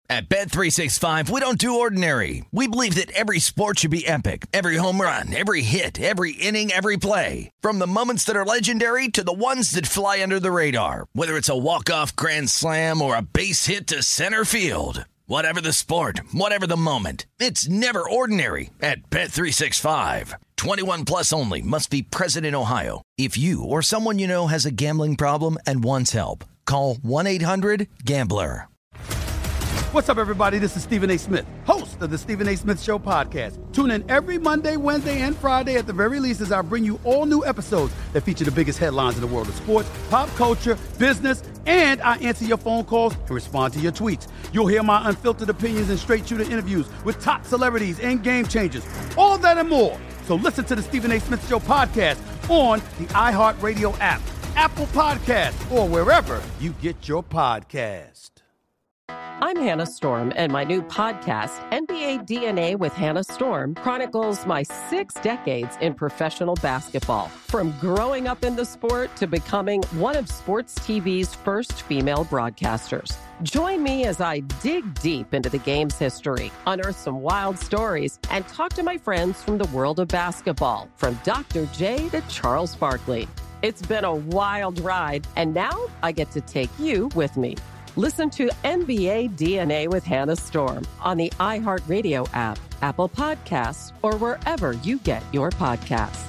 At Bet365, we don't do ordinary. We believe that every sport should be epic. Every home run, every hit, every inning, every play. From the moments that are legendary to the ones that fly under the radar. Whether it's a walk-off grand slam or a base hit to center field. Whatever the sport, whatever the moment. It's never ordinary at Bet365. 21 plus only. Must be present in Ohio. If you or someone you know has a gambling problem and wants help, call 1-800-GAMBLER. What's up, everybody? This is Stephen A. Smith, host of the Stephen A. Smith Show podcast. Tune in every Monday, Wednesday, and Friday at the very least as I bring you all new episodes that feature the biggest headlines in the world of sports, pop culture, business, and I answer your phone calls and respond to your tweets. You'll hear my unfiltered opinions and straight-shooter interviews with top celebrities and game changers. All that and more. So listen to the Stephen A. Smith Show podcast on the iHeartRadio app, Apple Podcasts, or wherever you get your podcast. I'm Hannah Storm, and my new podcast, NBA DNA with Hannah Storm, chronicles my 6 decades in professional basketball. From growing up in the sport to becoming one of sports TV's first female broadcasters. Join me as I dig deep into the game's history, unearth some wild stories, and talk to my friends from the world of basketball, from Dr. J to Charles Barkley. It's been a wild ride, and now I get to take you with me. Listen to NBA DNA with Hannah Storm on the iHeartRadio app, Apple Podcasts, or wherever you get your podcasts.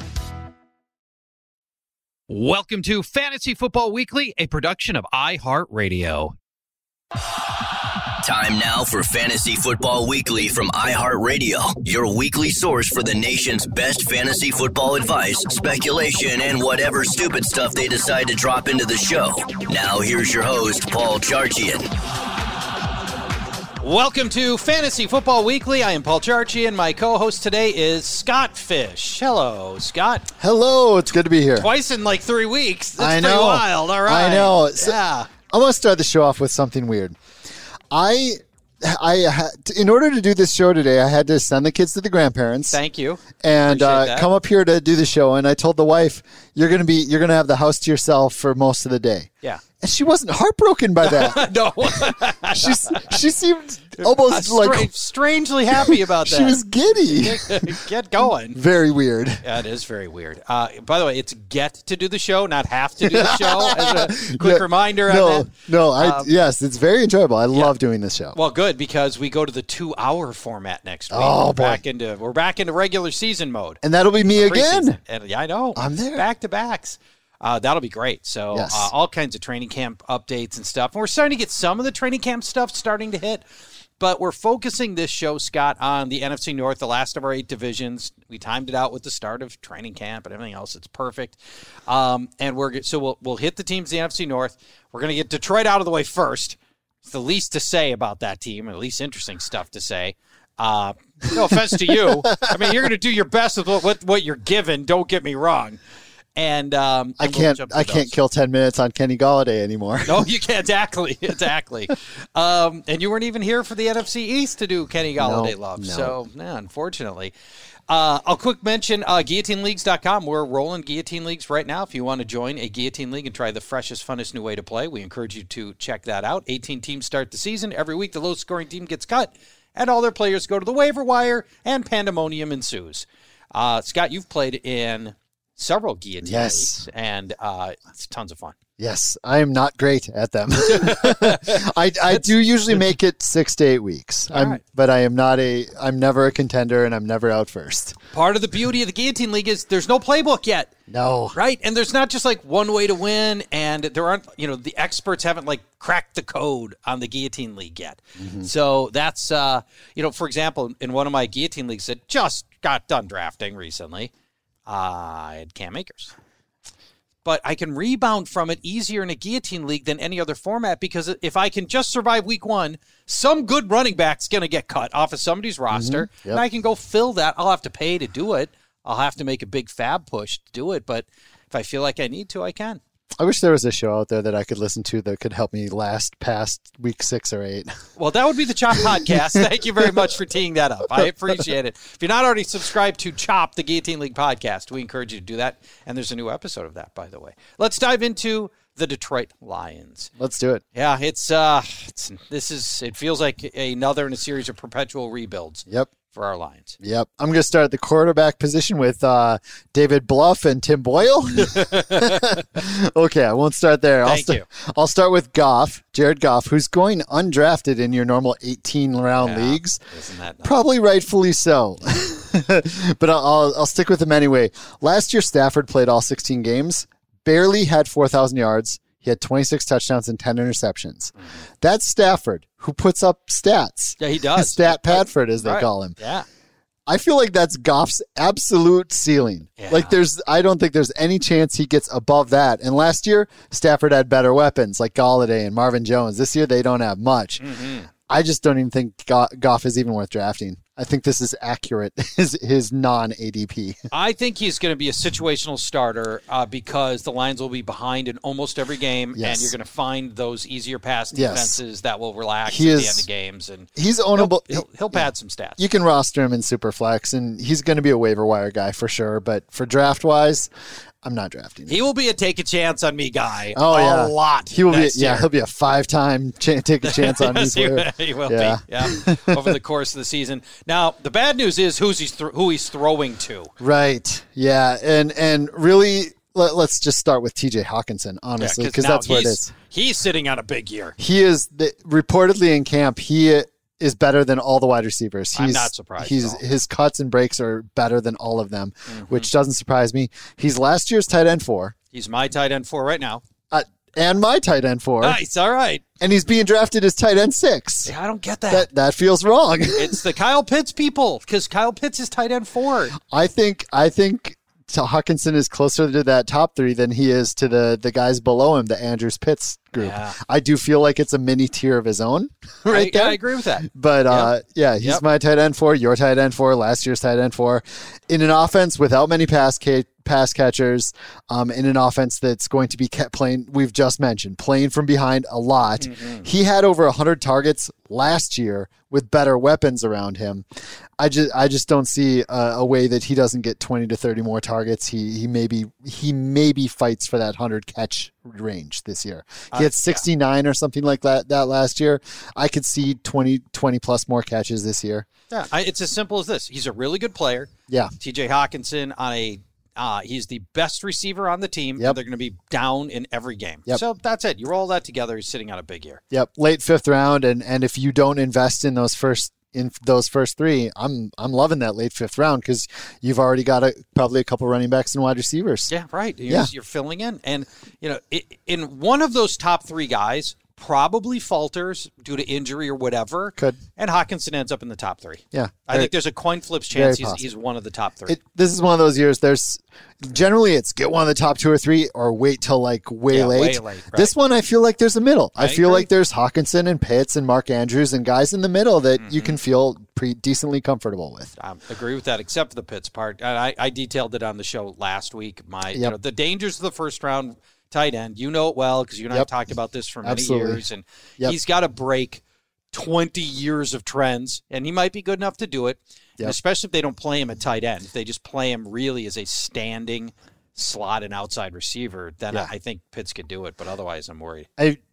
Welcome to Fantasy Football Weekly, a production of iHeartRadio. Time now for Fantasy Football Weekly from iHeartRadio, your weekly source for the nation's best fantasy football advice, speculation, and whatever stupid stuff they decide to drop into the show. Now here's your host, Paul Charchian. Welcome to Fantasy Football Weekly. I am Paul Charchian. My co-host today is Scott Fish. Hello, Scott. Hello, it's good to be here. Twice in like 3 weeks. That's I know. Pretty wild. All right. I know. Yeah. I want to start the show off with something weird. In order to do this show today, I had to send the kids to the grandparents. Thank you. And come up here to do the show. And I told the wife, you're going to have the house to yourself for most of the day. Yeah. And she wasn't heartbroken by that. No. she seemed almost strangely happy about that. She was giddy. Get going. Very weird. Yeah, it is very weird. By the way, it's get to do the show, not have to do the show. As a quick reminder. Yes, it's very enjoyable. I love doing this show. Well, good, because we go to the 2-hour format next week. Oh, we're back into regular season mode. And that'll be me again. And, yeah, I know. I'm there. Back to backs. That'll be great. So yes. All kinds of training camp updates and stuff. And we're starting to get some of the training camp stuff starting to hit. But we're focusing this show, Scott, on the NFC North, the last of our 8 divisions. We timed it out with the start of training camp and everything else. It's perfect. And we'll hit the teams in the NFC North. We're going to get Detroit out of the way first. It's the least to say about that team, and the least interesting stuff to say. No offense to you. I mean, you're going to do your best with what you're given. Don't get me wrong. And I can't kill 10 minutes on Kenny Golladay anymore. No, you can't. Exactly. And you weren't even here for the NFC East to do Kenny Golladay love. No. So, unfortunately. I'll quick mention GuillotineLeagues.com. We're rolling Guillotine Leagues right now. If you want to join a Guillotine League and try the freshest, funnest new way to play, we encourage you to check that out. 18 teams start the season. Every week, the lowest scoring team gets cut, and all their players go to the waiver wire, and pandemonium ensues. Scott, you've played in several Guillotine Leagues, and it's tons of fun. Yes, I am not great at them. I do usually make it 6 to 8 weeks. But I'm never a contender, and I'm never out first. Part of the beauty of the Guillotine League is there's no playbook yet. No. Right? And there's not just like one way to win, and there aren't, the experts haven't like cracked the code on the Guillotine League yet. Mm-hmm. So that's, for example, in one of my Guillotine Leagues that just got done drafting recently, I had Cam Akers. But I can rebound from it easier in a Guillotine League than any other format, because if I can just survive week 1, some good running back's going to get cut off of somebody's roster, mm-hmm. Yep. and I can go fill that. I'll have to pay to do it. I'll have to make a big fab push to do it, but if I feel like I need to, I can. I wish there was a show out there that I could listen to that could help me last past week 6 or 8. Well, that would be the Chop Podcast. Thank you very much for teeing that up. I appreciate it. If you're not already subscribed to Chop, the Guillotine League podcast, we encourage you to do that. And there's a new episode of that, by the way. Let's dive into the Detroit Lions. Let's do it. Yeah, it feels like another in a series of perpetual rebuilds. Yep. For our Lions. Yep. I'm going to start at the quarterback position with David Bluff and Tim Boyle. Okay, I won't start there. I'll start with Goff, Jared Goff, who's going undrafted in your normal 18-round leagues. Isn't that nice? Probably rightfully so. But I'll stick with him anyway. Last year, Stafford played all 16 games, barely had 4,000 yards. He had 26 touchdowns and 10 interceptions. That's Stafford, who puts up stats. Yeah, he does. Stat Padford, as they call him. Yeah. I feel like that's Goff's absolute ceiling. Yeah. Like I don't think there's any chance he gets above that. And last year, Stafford had better weapons like Galladay and Marvin Jones. This year, they don't have much. Mm-hmm. I just don't even think Goff is even worth drafting. I think this is accurate, his non-ADP. I think he's going to be a situational starter because the Lions will be behind in almost every game, and you're going to find those easier pass defenses that will relax at the end of games. And he's ownable. He'll pad some stats. You can roster him in Superflex, and he's going to be a waiver wire guy for sure. But for draft-wise, I'm not drafting him. He will be a take a chance on me guy. A lot. He will be. Yeah, he'll be a 5-time take a chance on me player. He will be. Yeah, over the course of the season. Now the bad news is who he's throwing to. Right. Yeah, and really, let's just start with T.J. Hawkinson, honestly, because that's what it is. He's sitting on a big year. He is reportedly in camp. He is better than all the wide receivers. I'm not surprised. His cuts and breaks are better than all of them, which doesn't surprise me. He's last year's tight end 4. He's my tight end 4 right now. And my tight end 4. Nice, all right. And he's being drafted as tight end 6. Yeah, I don't get that. That feels wrong. It's the Kyle Pitts people, because Kyle Pitts is tight end 4. I think Hawkinson is closer to that top 3 than he is to the guys below him, the Andrews Pitts group. Yeah. I do feel like it's a mini tier of his own right there. I agree with that. But he's my tight end 4, your tight end 4, last year's tight end 4. In an offense without many pass catchers, in an offense that's going to be kept playing, we've just mentioned, playing from behind a lot. Mm-hmm. He had over 100 targets last year with better weapons around him. I just don't see a way that he doesn't get 20 to 30 more targets. He maybe fights for that 100 catch range this year. He had 69 or something like that last year. I could see 20 plus more catches this year. Yeah, it's as simple as this. He's a really good player. Yeah. T.J. Hawkinson he's the best receiver on the team. Yep. And they're going to be down in every game. Yep. So that's it. You roll that together. He's sitting on a big year. Yep. Late 5th round. And if you don't invest in those first 3, I'm loving that late 5th round because you've already got probably a couple running backs and wide receivers. Yeah, right. You're filling in. And, in one of those top 3 guys probably falters due to injury or whatever. Could. And Hawkinson ends up in the top 3. Yeah. I think there's a coin flips chance he's one of the top 3. This is one of those years. Generally it's get one of the top 2 or 3 or wait till like way late. Right. This one, I feel like there's a middle. I feel agree. like there's Hawkinson and Pitts and Mark Andrews and guys in the middle that you can feel decently comfortable with. I agree with that, except for the Pitts part. And I detailed it on the show last week. The dangers of the first round tight end. You know it well because you and I have talked about this for many years. And he's got to break 20 years of trends, and he might be good enough to do it. Yep. And especially if they don't play him at tight end. If they just play him really as a standing slot and outside receiver, then I think Pitts could do it. But otherwise, I'm worried.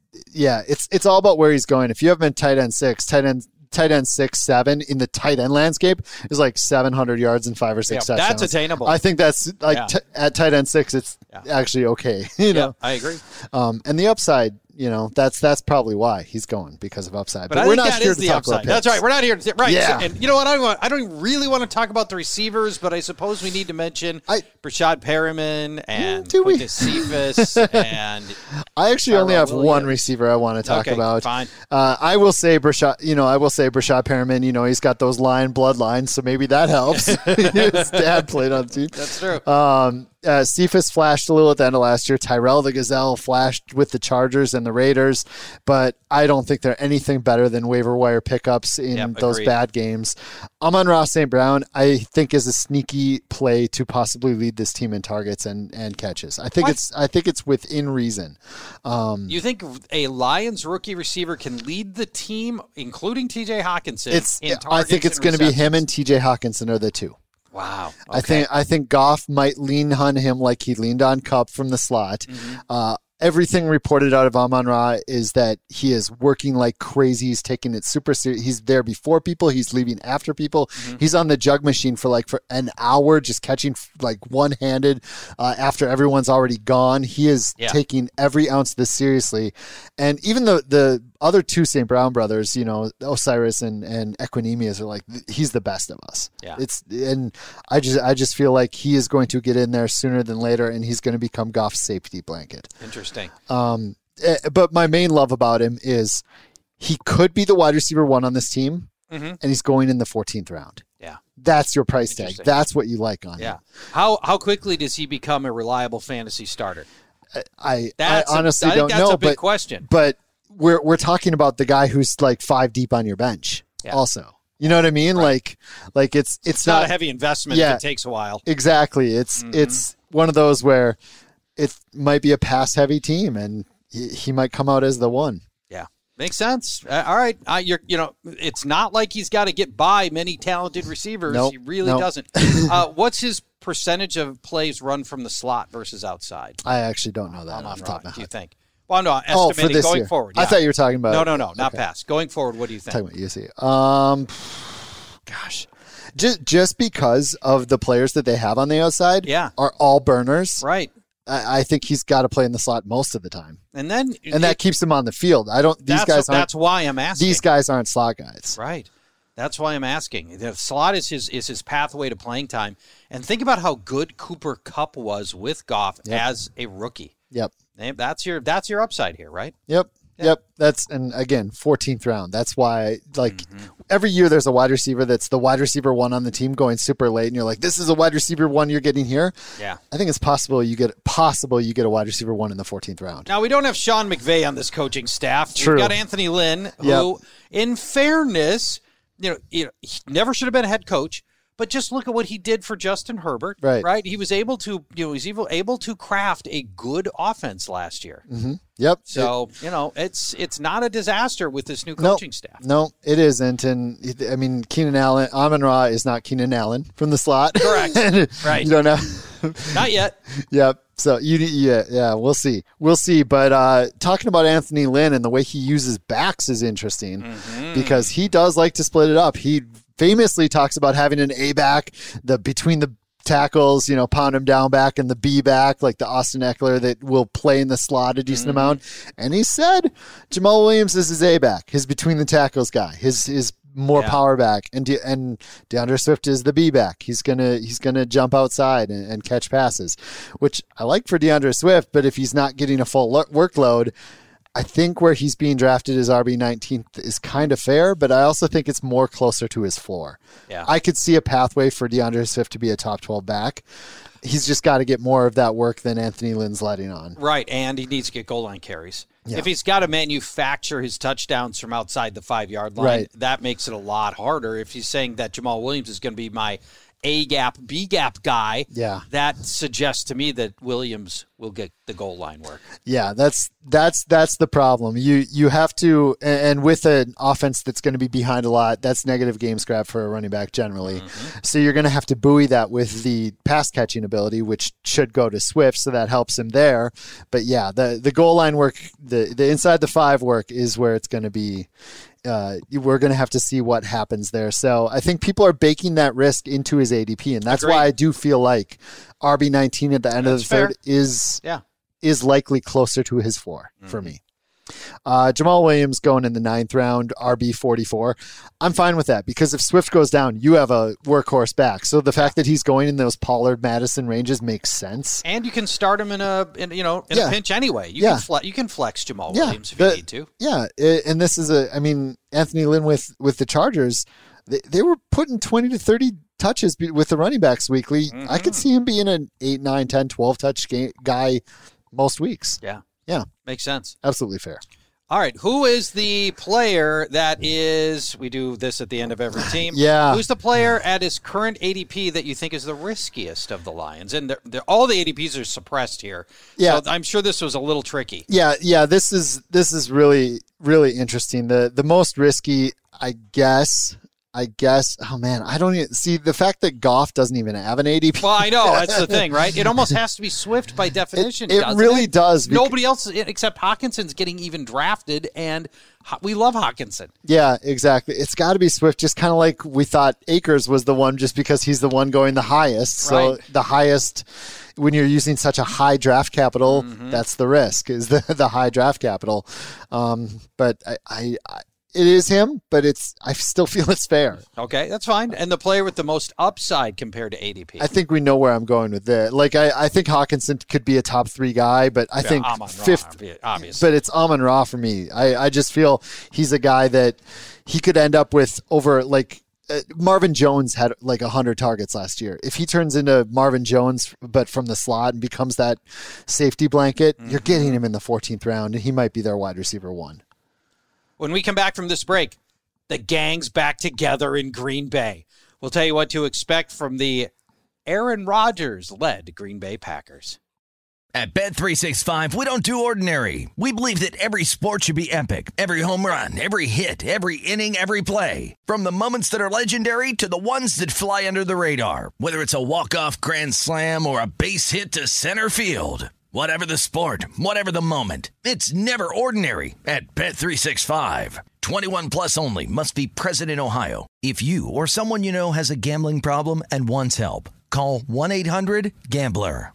It's all about where he's going. If you have him in tight end 6, tight end 6, 7 in the tight end landscape is like 700 yards and 5 or 6 touchdowns. That's attainable. I think that's at tight end 6, it's actually okay. You know, I agree. And the upside, that's probably why he's going, because of upside. But we're not here to talk about picks. That's right. We're not here to right. Yeah. And you know what? I don't really want to talk about the receivers, but I suppose we need to mention Brashad Perriman and Quintez Cephas and I actually only have one receiver I want to talk about. Fine. I will say Brashad Perriman, he's got those Lion bloodlines, so maybe that helps. His dad played on the team. That's true. Cephas flashed a little at the end of last year. Tyrell the Gazelle flashed with the Chargers and the Raiders, but I don't think they're anything better than waiver wire pickups in those bad games. Amon-Ra St. Brown, I think, is a sneaky play to possibly lead this team in targets and catches. I think it's within reason. You think a Lions rookie receiver can lead the team, including T.J. Hawkinson? I think it's going to be him and T.J. Hawkinson are the two. Wow. Okay. I think Goff might lean on him like he leaned on Kupp from the slot. Mm-hmm. Everything reported out of Amon-Ra is that he is working like crazy. He's taking it super serious. He's there before people. He's leaving after people. Mm-hmm. He's on the jug machine for an hour, just catching one-handed after everyone's already gone. He is taking every ounce of this seriously. And even the other two St. Brown brothers, Osiris and Equinemius are he's the best of us. Yeah. And I just feel like he is going to get in there sooner than later, and he's going to become Goff's safety blanket. Interesting. But my main love about him is he could be the wide receiver 1 on this team, and he's going in the 14th round. Yeah. That's your price tag. That's what you like on him. How quickly does he become a reliable fantasy starter? I honestly don't know. That's a big question. But we're talking about the guy who's 5 deep on your bench also. You know what I mean? Right. It's not a heavy investment if it takes a while. Exactly. It's one of those where it might be a pass-heavy team, and he might come out as the one. Yeah, makes sense. All right, it's not like he's got to get by many talented receivers. Nope. He really doesn't. What's his percentage of plays run from the slot versus outside? I actually don't know that off the top of my head. Do you think? Well, no, estimating going forward. Yeah. I thought you were talking about... No, not pass. Going forward, what do you think? Talking about UC. Gosh. Just because of the players that they have on the outside are all burners. Right. I think he's got to play in the slot most of the time. And that keeps him on the field. That's why I'm asking. These guys aren't slot guys. Right. That's why I'm asking. The slot is his pathway to playing time. And think about how good Cooper Kupp was with Goff as a rookie. Yep. That's your upside here, right? Yep. And again, 14th round. That's why, every year there's a wide receiver that's the wide receiver 1 on the team going super late, and you're like, this is a wide receiver 1 you're getting here. Yeah. I think it's possible you get a wide receiver 1 in the 14th round. Now, we don't have Sean McVay on this coaching staff. True. We've got Anthony Lynn, who, in fairness, he never should have been a head coach. But just look at what he did for Justin Herbert, right? He was able to, able to craft a good offense last year. Mm-hmm. Yep. So it's not a disaster with this new coaching staff. No, it isn't. And I mean, Keenan Allen, Amon-Ra is not Keenan Allen from the slot. Correct. Right. You don't know. Not yet. Yep. So we'll see. But talking about Anthony Lynn and the way he uses backs is interesting because he does like to split it up. He famously talks about having an A back, between the tackles, pound him down back, and the B back, like the Austin Eckler that will play in the slot a decent amount. And he said Jamal Williams is his A back, his between the tackles guy, his more power back, and DeAndre Swift is the B back. He's gonna jump outside and catch passes, which I like for DeAndre Swift. But if he's not getting a full workload, I think where he's being drafted as RB 19th is kind of fair, but I also think it's more closer to his floor. Yeah. I could see a pathway for DeAndre Swift to be a top 12 back. He's just got to get more of that work than Anthony Lynn's letting on. Right, and he needs to get goal line carries. Yeah. If he's got to manufacture his touchdowns from outside the 5-yard line, that makes it a lot harder. If he's saying that Jamal Williams is going to be my A-gap, B-gap guy, that suggests to me that Williams will get the goal line work. Yeah, that's the problem. You have to, and with an offense that's going to be behind a lot, that's negative game scrap for a running back generally. So you're going to have to buoy that with the pass catching ability, which should go to Swift, so that helps him there. But yeah, the goal line work, the inside the 5 work is where it's going to be. We're going to have to see what happens there. So I think people are baking that risk into his ADP, and that's why I do feel like RB19 at the end of the third is likely closer to his floor for me. Jamal Williams going in the 9th round, RB44. I'm fine with that because if Swift goes down, you have a workhorse back. So the fact that he's going in those Pollard Madison ranges makes sense. And you can start him in a pinch anyway. You can flex Jamal Williams if you need to. Yeah, and this is Anthony Lynn with the Chargers, they were putting 20 to 30 touches with the running backs weekly. I could see him being an 8, 9, 10, 12 touch guy most weeks. Yeah. Makes sense. Absolutely fair. All right. Who is the player that is, we do this at the end of every team. Who's the player at his current ADP that you think is the riskiest of the Lions? And all the ADPs are suppressed here. So I'm sure this was a little tricky. Yeah. This is really, really interesting. The most risky, I guess, I guess, oh man, I don't even see the fact that Goff doesn't even have an ADP. Well, I know that's the thing, right? It almost has to be Swift by definition. It really does. Nobody else except Hawkinson's getting even drafted, and we love Hawkinson. Yeah, exactly. It's got to be Swift, just kind of like we thought Akers was the one just because he's the one going the highest. So the highest, when you're using such a high draft capital, that's the risk, is the high draft capital. But I it is him, but I still feel it's fair. Okay, that's fine. And the player with the most upside compared to ADP. I think we know where I'm going with that. Like, I think Hawkinson could be a top 3 guy, but I think fifth, obviously. But it's Amon-Ra for me. I just feel he's a guy that he could end up with over, like, Marvin Jones had like 100 targets last year. If he turns into Marvin Jones, but from the slot, and becomes that safety blanket, you're getting him in the 14th round, and he might be their wide receiver 1. When we come back from this break, the gang's back together in Green Bay. We'll tell you what to expect from the Aaron Rodgers-led Green Bay Packers. At Bet365, we don't do ordinary. We believe that every sport should be epic. Every home run, every hit, every inning, every play. From the moments that are legendary to the ones that fly under the radar. Whether it's a walk-off grand slam or a base hit to center field. Whatever the sport, whatever the moment, it's never ordinary at Bet365. 21 plus only. Must be present in Ohio. If you or someone you know has a gambling problem and wants help, call 1-800-GAMBLER.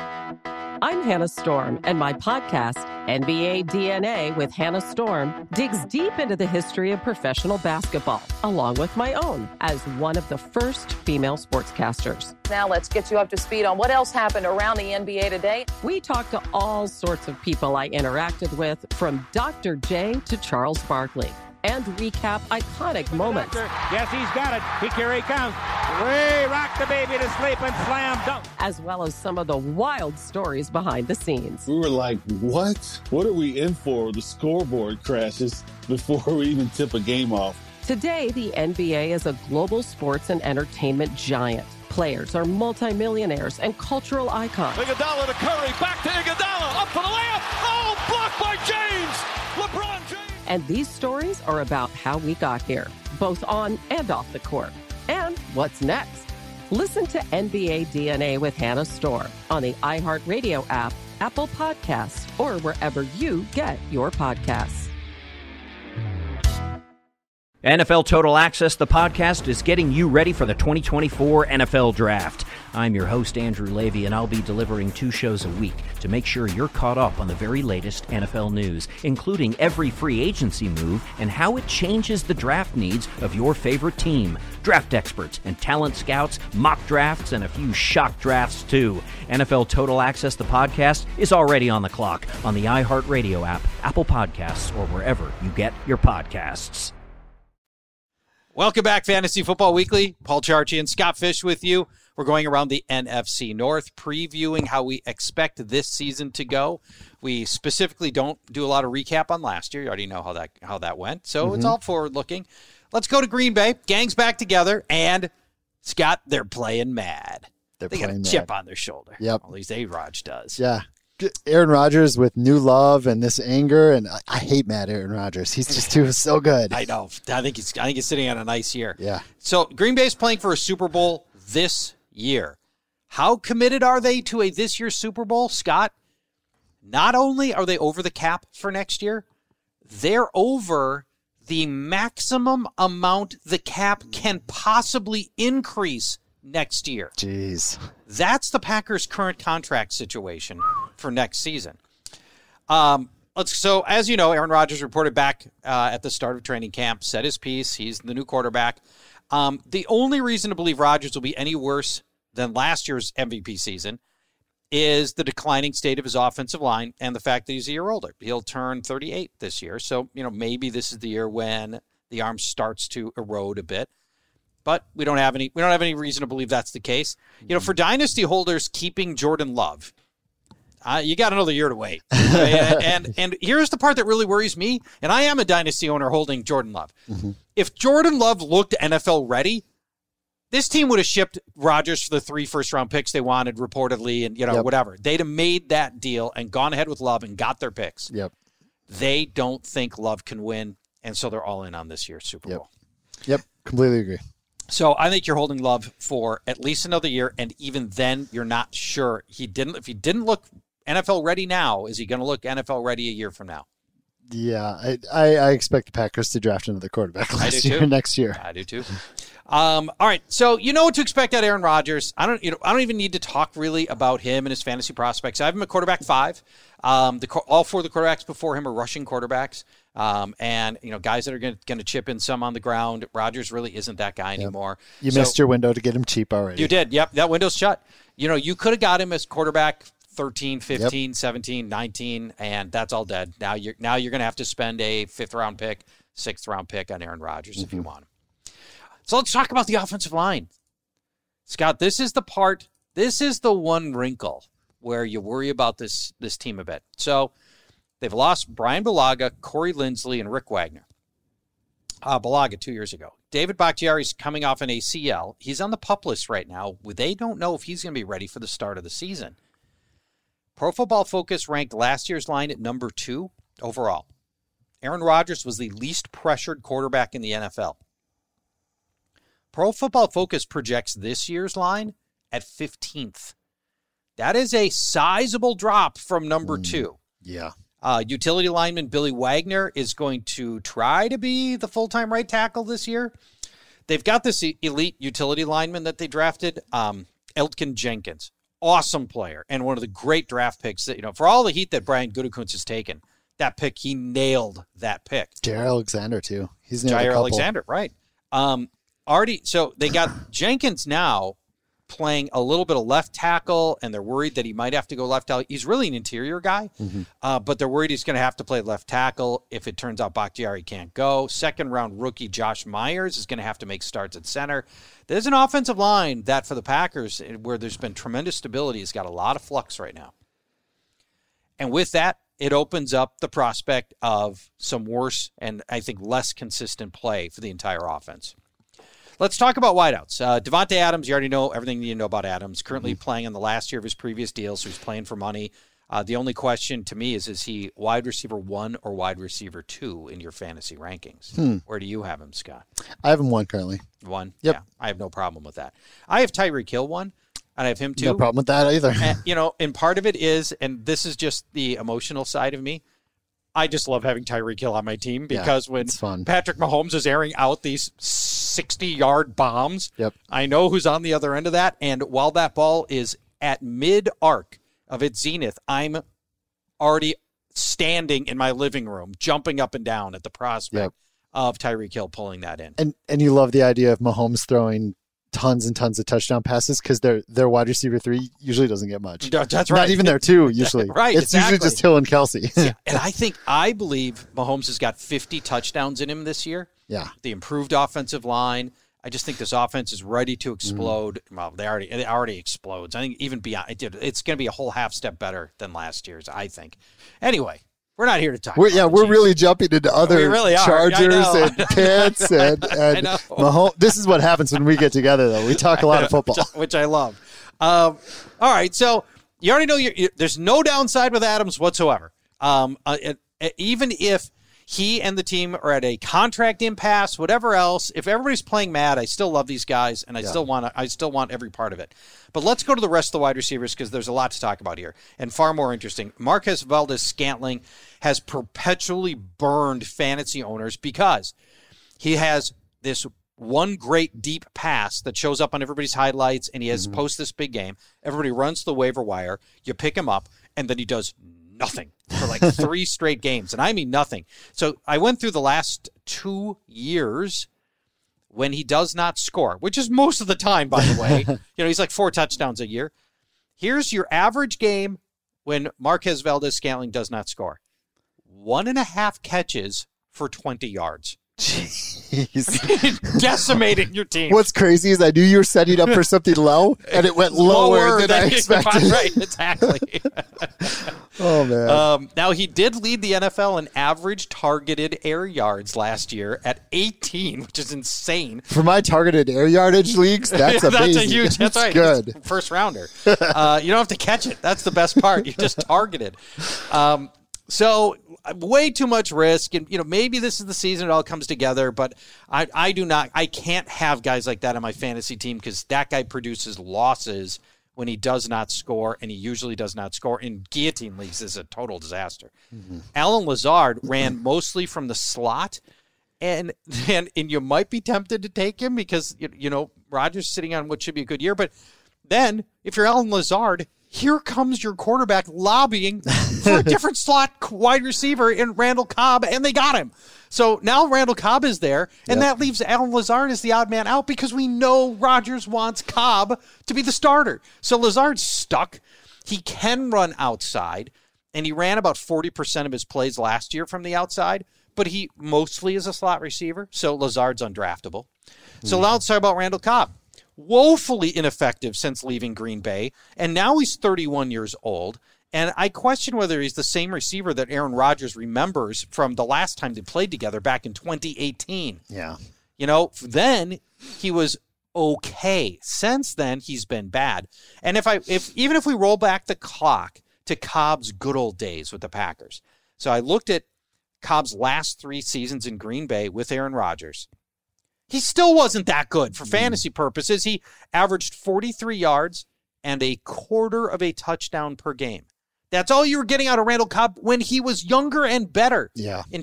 I'm Hannah Storm, and my podcast, NBA DNA with Hannah Storm, digs deep into the history of professional basketball, along with my own, as one of the first female sportscasters. Now let's get you up to speed on what else happened around the NBA today. We talked to all sorts of people I interacted with, from Dr. J to Charles Barkley, and recap iconic moments. Yes, he's got it. Here he comes. Way rock the baby to sleep and slam dunk. As well as some of the wild stories behind the scenes. We were like, what? What are we in for? The scoreboard crashes before we even tip a game off. Today, the NBA is a global sports and entertainment giant. Players are multimillionaires and cultural icons. Iguodala to Curry, back to Iguodala, up for the layup. Oh, blocked by James. LeBron James. And these stories are about how we got here, both on and off the court. And what's next? Listen to NBA DNA with Hannah Storm on the iHeartRadio app, Apple Podcasts, or wherever you get your podcasts. NFL Total Access, the podcast, is getting you ready for the 2024 NFL Draft. I'm your host, Andrew Levy, and I'll be delivering 2 shows a week to make sure you're caught up on the very latest NFL news, including every free agency move and how it changes the draft needs of your favorite team. Draft experts and talent scouts, mock drafts, and a few shock drafts, too. NFL Total Access, the podcast, is already on the clock on the iHeartRadio app, Apple Podcasts, or wherever you get your podcasts. Welcome back, Fantasy Football Weekly. Paul Charchi and Scott Fish with you. We're going around the NFC North, previewing how we expect this season to go. We specifically don't do a lot of recap on last year. You already know how that went, so it's all forward-looking. Let's go to Green Bay. Gang's back together, and Scott, they're playing mad. They got a chip on their shoulder. Yep. At least A-Rod does. Yeah. Aaron Rodgers with new love and this anger, and I hate mad Aaron Rodgers. He's just so good. I know. I think he's sitting on a nice year. Yeah. So Green Bay's playing for a Super Bowl this year. How committed are they to a this year's Super Bowl, Scott? Not only are they over the cap for next year, they're over the maximum amount the cap can possibly increase next year. Jeez. That's the Packers' current contract situation for next season. So, as you know, Aaron Rodgers reported back at the start of training camp, said his piece. He's the new quarterback. The only reason to believe Rodgers will be any worse than last year's MVP season is the declining state of his offensive line and the fact that he's a year older. He'll turn 38 this year. So, maybe this is the year when the arm starts to erode a bit. But we don't have any reason to believe that's the case. For dynasty holders, keeping Jordan Love, you got another year to wait. and here's the part that really worries me. And I am a dynasty owner holding Jordan Love. Mm-hmm. If Jordan Love looked NFL ready, this team would have shipped Rodgers for the 3 first-round picks they wanted, reportedly, and whatever. They'd have made that deal and gone ahead with Love and got their picks. Yep. They don't think Love can win, and so they're all in on this year's Super Bowl. Yep. Completely agree. So I think you're holding Love for at least another year, and even then, you're not sure. If he didn't look NFL ready now, is he going to look NFL ready a year from now? Yeah, I expect the Packers to draft another quarterback next year. I do too. All right, so you know what to expect out of Aaron Rodgers. I don't even need to talk really about him and his fantasy prospects. I have him at quarterback 5. All 4 of the quarterbacks before him are rushing quarterbacks, and guys that are going to chip in some on the ground. Rodgers really isn't that guy anymore. You missed your window to get him cheap already. You did. Yep, that window's shut. You could have got him as quarterback 13, 15, 17, 19, and that's all dead. Now you're going to have to spend a 5th-round pick, 6th-round pick on Aaron Rodgers if you want him. So let's talk about the offensive line. Scott, this is the one wrinkle where you worry about this team a bit. So they've lost Brian Bulaga, Corey Linsley, and Rick Wagner. Bulaga 2 years ago. David Bakhtiari's coming off an ACL. He's on the PUP list right now. They don't know if he's going to be ready for the start of the season. Pro Football Focus ranked last year's line at number 2 overall. Aaron Rodgers was the least pressured quarterback in the NFL. Pro Football Focus projects this year's line at 15th. That is a sizable drop from number 2. Yeah. Utility lineman Billy Wagner is going to try to be the full-time right tackle this year. They've got this elite utility lineman that they drafted, Elton Jenkins. Awesome player and one of the great draft picks that, for all the heat that Brian Gutekunst has taken, that pick, he nailed that pick. Jair Alexander, too. He's nailed Jair a couple. Alexander, right. So they got Jenkins now playing a little bit of left tackle, and they're worried that he might have to go left tackle. He's really an interior guy, but they're worried he's going to have to play left tackle if it turns out Bakhtiari can't go. 2nd-round rookie Josh Myers is going to have to make starts at center. There's an offensive line that, for the Packers, where there's been tremendous stability, has got a lot of flux right now. And with that, it opens up the prospect of some worse and, I think, less consistent play for the entire offense. Let's talk about wideouts. Devontae Adams, you already know everything you know about Adams. Currently playing in the last year of his previous deal, so he's playing for money. The only question to me is he wide receiver 1 or wide receiver 2 in your fantasy rankings? Where do you have him, Scott? I have him 1 currently. 1? Yep. Yeah, I have no problem with that. I have Tyreek Hill 1, and I have him 2. No problem with that either. And part of it is, and this is just the emotional side of me, I just love having Tyreek Hill on my team because when Patrick Mahomes is airing out these 60-yard bombs, I know who's on the other end of that. And while that ball is at mid-arc of its zenith, I'm already standing in my living room, jumping up and down at the prospect of Tyreek Hill pulling that in. And you love the idea of Mahomes throwing tons and tons of touchdown passes because their wide receiver 3 usually doesn't get much. That's right. Not even their 2 usually. Right. It's usually just Hill and Kelsey. And I believe Mahomes has got 50 touchdowns in him this year. Yeah. The improved offensive line. I just think this offense is ready to explode. Well, it already explodes. I think even beyond it's going to be a whole half step better than last year's, I think. Anyway, we're not here to talk. We're really jumping into other Chargers and Pits and Mahomes. This is what happens when we get together, though. We talk a lot of football, which I love. All right, so you already know there's no downside with Adams whatsoever. Even if he and the team are at a contract impasse, whatever else, if everybody's playing mad, I still love these guys, and I still want every part of it. But let's go to the rest of the wide receivers because there's a lot to talk about here, and far more interesting. Marquez Valdes-Scantling has perpetually burned fantasy owners because he has this one great deep pass that shows up on everybody's highlights, and he has post this big game. Everybody runs to the waiver wire. You pick him up, and then he does nothing for like 3 straight games. And I mean nothing. So I went through the last 2 years when he does not score, which is most of the time, by the way. He's like 4 touchdowns a year. Here's your average game when Marquez Valdes-Scantling does not score. 1.5 catches for 20 yards. Jeez. Decimating your team. What's crazy is I knew you were setting up for something low, and it went lower than I expected. Right, exactly. Oh, man. Now, he did lead the NFL in average targeted air yards last year at 18, which is insane. For my targeted air yardage leagues, that's amazing. That's right. Good. First rounder. You don't have to catch it. That's the best part. You just targeted. So way too much risk. And, maybe this is the season it all comes together, but I can't have guys like that on my fantasy team because that guy produces losses when he does not score, and he usually does not score. In guillotine leagues, is a total disaster. Mm-hmm. Allen Lazard ran mostly from the slot, and you might be tempted to take him because, Rodgers sitting on what should be a good year. But then, if you're Allen Lazard, here comes your quarterback lobbying for a different slot wide receiver in Randall Cobb, and they got him. So now Randall Cobb is there, and that leaves Allen Lazard as the odd man out because we know Rodgers wants Cobb to be the starter. So Lazard's stuck. He can run outside, and he ran about 40% of his plays last year from the outside, but he mostly is a slot receiver, so Lazard's undraftable. So now let's talk about Randall Cobb. Woefully ineffective since leaving Green Bay, and now he's 31 years old. And I question whether he's the same receiver that Aaron Rodgers remembers from the last time they played together back in 2018. Yeah. Then he was okay. Since then, he's been bad. And even if we roll back the clock to Cobb's good old days with the Packers. So I looked at Cobb's last 3 seasons in Green Bay with Aaron Rodgers. He still wasn't that good for fantasy purposes. He averaged 43 yards and a quarter of a touchdown per game. That's all you were getting out of Randall Cobb when he was younger and better in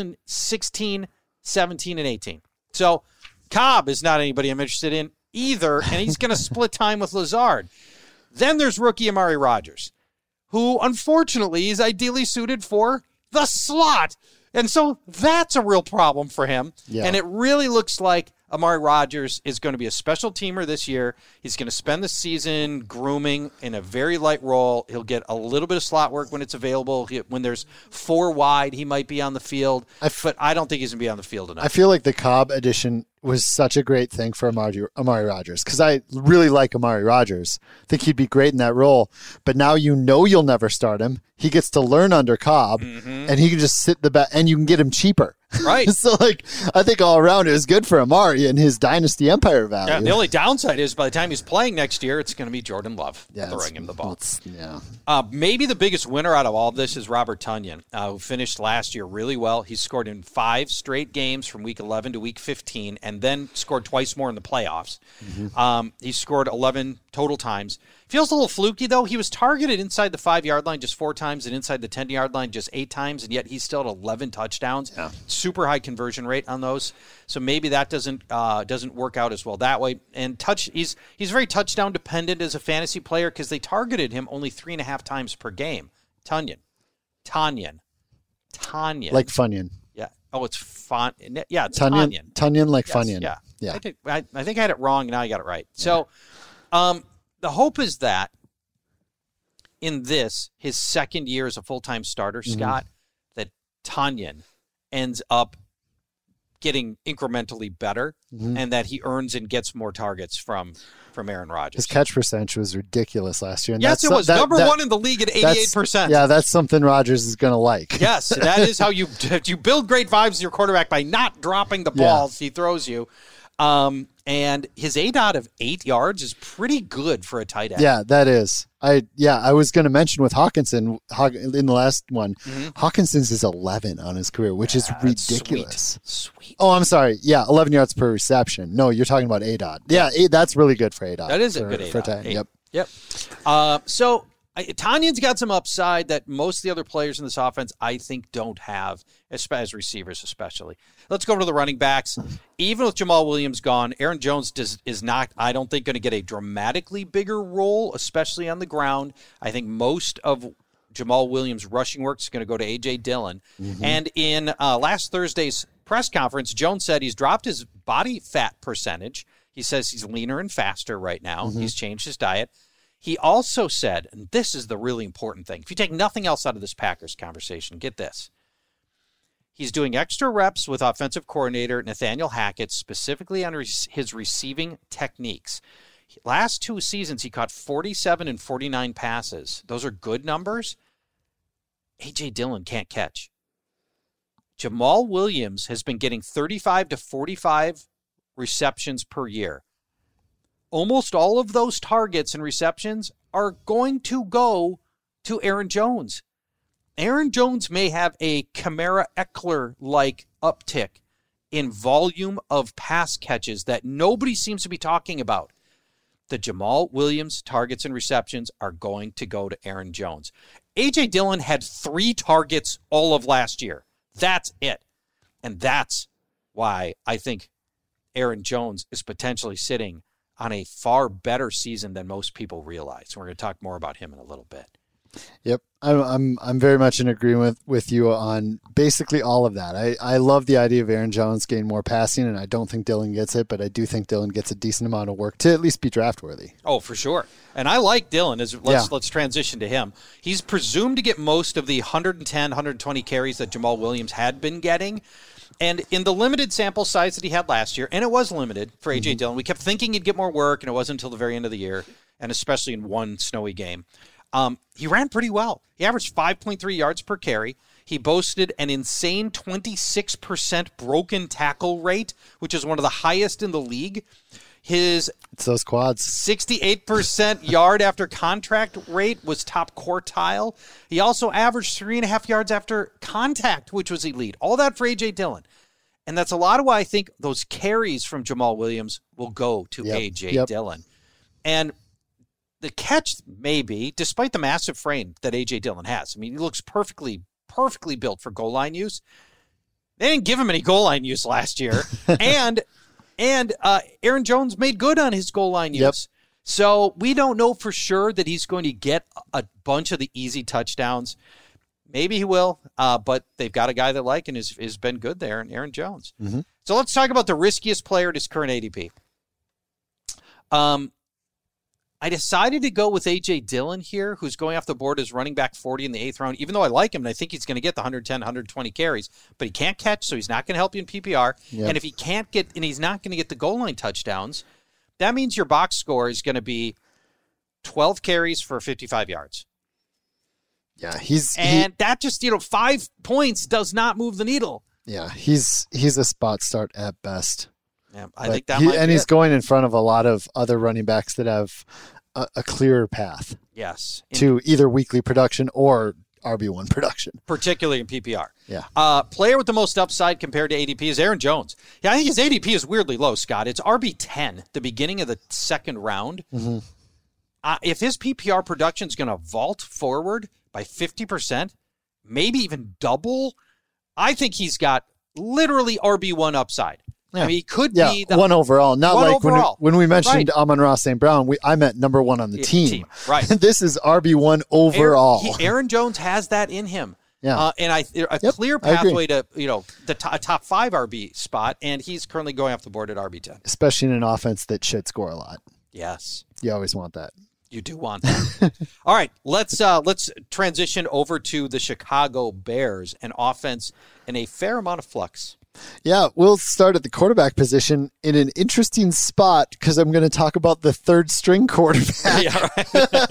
2016, 17, and 18. So Cobb is not anybody I'm interested in either, and he's going to split time with Lazard. Then there's rookie Amari Rodgers, who unfortunately is ideally suited for the slot. And so that's a real problem for him. Yeah. And it really looks like Amari Rodgers is going to be a special teamer this year. He's going to spend the season grooming in a very light role. He'll get a little bit of slot work when it's available. When there's 4 wide, he might be on the field. But I don't think he's going to be on the field enough. I feel like the Cobb addition was such a great thing for Amari Rodgers because I really like Amari Rodgers. I think he'd be great in that role. But now you'll never start him. He gets to learn under Cobb, and he can just sit the back, and you can get him cheaper. Right. So, I think all around it was good for Amari and his dynasty empire value. Yeah, the only downside is by the time he's playing next year, it's going to be Jordan Love throwing him the ball. Maybe the biggest winner out of all of this is Robert Tonyan, who finished last year really well. He scored in 5 straight games from Week 11 to Week 15, and then scored twice more in the playoffs. Mm-hmm. He scored 11 total times. Feels a little fluky, though. He was targeted inside the 5-yard line just 4 times and inside the 10-yard line just 8 times, and yet he's still at 11 touchdowns. Yeah. Super high conversion rate on those. So maybe that doesn't work out as well that way. And he's very touchdown dependent as a fantasy player because they targeted him only 3.5 times per game. Tonyan. Like Funyun. Yeah. Oh, it's fun. Yeah, it's Tonyan. Tonyan like yes, Funyun. Yeah. I think I had it wrong. Now I got it right. Yeah. So, the hope is that in his second year as a full-time starter, Scott, that Tonyan ends up getting incrementally better and that he earns and gets more targets from Aaron Rodgers. His catch percentage was ridiculous last year. And yes, it was. Number 1 in the league at 88%. Yeah, that's something Rodgers is going to like. Yes, that is how you build great vibes to your quarterback by not dropping the balls he throws you. And his ADOT of 8 yards is pretty good for a tight end. Yeah, that is. I was going to mention with Hawkinson in the last one, Hawkinson's is 11 on his career, which is ridiculous. Sweet. Oh, I'm sorry. Yeah, 11 yards per reception. No, you're talking about ADOT. Yeah, that's really good for ADOT. That is a good ADOT. For tight end. Yep. So Tonyan's got some upside that most of the other players in this offense, I think, don't have, as receivers especially. Let's go to the running backs. Even with Jamal Williams gone, Aaron Jones is not, I don't think, going to get a dramatically bigger role, especially on the ground. I think most of Jamal Williams' rushing work is going to go to A.J. Dillon. Mm-hmm. And in last Thursday's press conference, Jones said he's dropped his body fat percentage. He says he's leaner and faster right now. Mm-hmm. He's changed his diet. He also said, and this is the really important thing, if you take nothing else out of this Packers conversation, get this. He's doing extra reps with offensive coordinator Nathaniel Hackett, specifically on his receiving techniques. Last 2 seasons, he caught 47 and 49 passes. Those are good numbers. A.J. Dillon can't catch. Jamal Williams has been getting 35 to 45 receptions per year. Almost all of those targets and receptions are going to go to Aaron Jones. Aaron Jones may have a Kamara Eckler-like uptick in volume of pass catches that nobody seems to be talking about. The Jamal Williams targets and receptions are going to go to Aaron Jones. A.J. Dillon had 3 targets all of last year. That's it. And that's why I think Aaron Jones is potentially sitting on a far better season than most people realize. We're going to talk more about him in a little bit. Yep. I'm very much in agreement with you on basically all of that. I love the idea of Aaron Jones getting more passing, and I don't think Dillon gets it, but I do think Dillon gets a decent amount of work to at least be draft worthy. Oh, for sure. And I like Dillon. Let's transition to him. He's presumed to get most of the 110, 120 carries that Jamal Williams had been getting. And in the limited sample size that he had last year, and it was limited for A.J. Dillon, we kept thinking he'd get more work, and it wasn't until the very end of the year, and especially in one snowy game. He ran pretty well. He averaged 5.3 yards per carry. He boasted an insane 26% broken tackle rate, which is one of the highest in the league. It's those quads. 68% yard after contract rate was top quartile. He also averaged 3.5 yards after contact, which was elite. All that for A.J. Dillon. And that's a lot of why I think those carries from Jamal Williams will go to A.J. Dillon. And the catch may be, despite the massive frame that A.J. Dillon has, I mean, he looks perfectly built for goal line use. They didn't give him any goal line use last year. and Aaron Jones made good on his goal line use. So we don't know for sure that he's going to get a bunch of the easy touchdowns. Maybe he will, but they've got a guy they like and has been good there, and Aaron Jones. Mm-hmm. So let's talk about the riskiest player at his current ADP. I decided to go with A.J. Dillon here, who's going off the board as running back 40 in the 8th round, even though I like him and I think he's going to get the 110, 120 carries. But he can't catch, so he's not going to help you in PPR. Yep. And if he can't get, and he's not going to get the goal line touchdowns, that means your box score is going to be 12 carries for 55 yards. Yeah, that just, 5 points does not move the needle. Yeah, he's a spot start at best. Yeah, I think that might be he's going in front of a lot of other running backs that have a clearer path. Yes. To either weekly production or RB1 production. Particularly in PPR. Yeah. Player with the most upside compared to ADP is Aaron Jones. Yeah, I think his ADP is weirdly low, Scott. It's RB10, the beginning of the 2nd round. Mm-hmm. If his PPR production is going to vault forward by 50%, maybe even double, I think he's got literally RB1 upside. Yeah. I mean, he could be the one overall. Not one like overall. when we mentioned Amon-Ra St. Brown, I meant number 1 on the team. Right. This is RB1 overall. Aaron Jones has that in him. Yeah. And clear pathway to a top 5 RB spot, and he's currently going off the board at RB10. Especially in an offense that should score a lot. Yes. You always want that. You do want that. All right, let's transition over to the Chicago Bears, an offense in a fair amount of flux. Yeah, we'll start at the quarterback position in an interesting spot because I'm going to talk about the 3rd string quarterback. Yeah, right.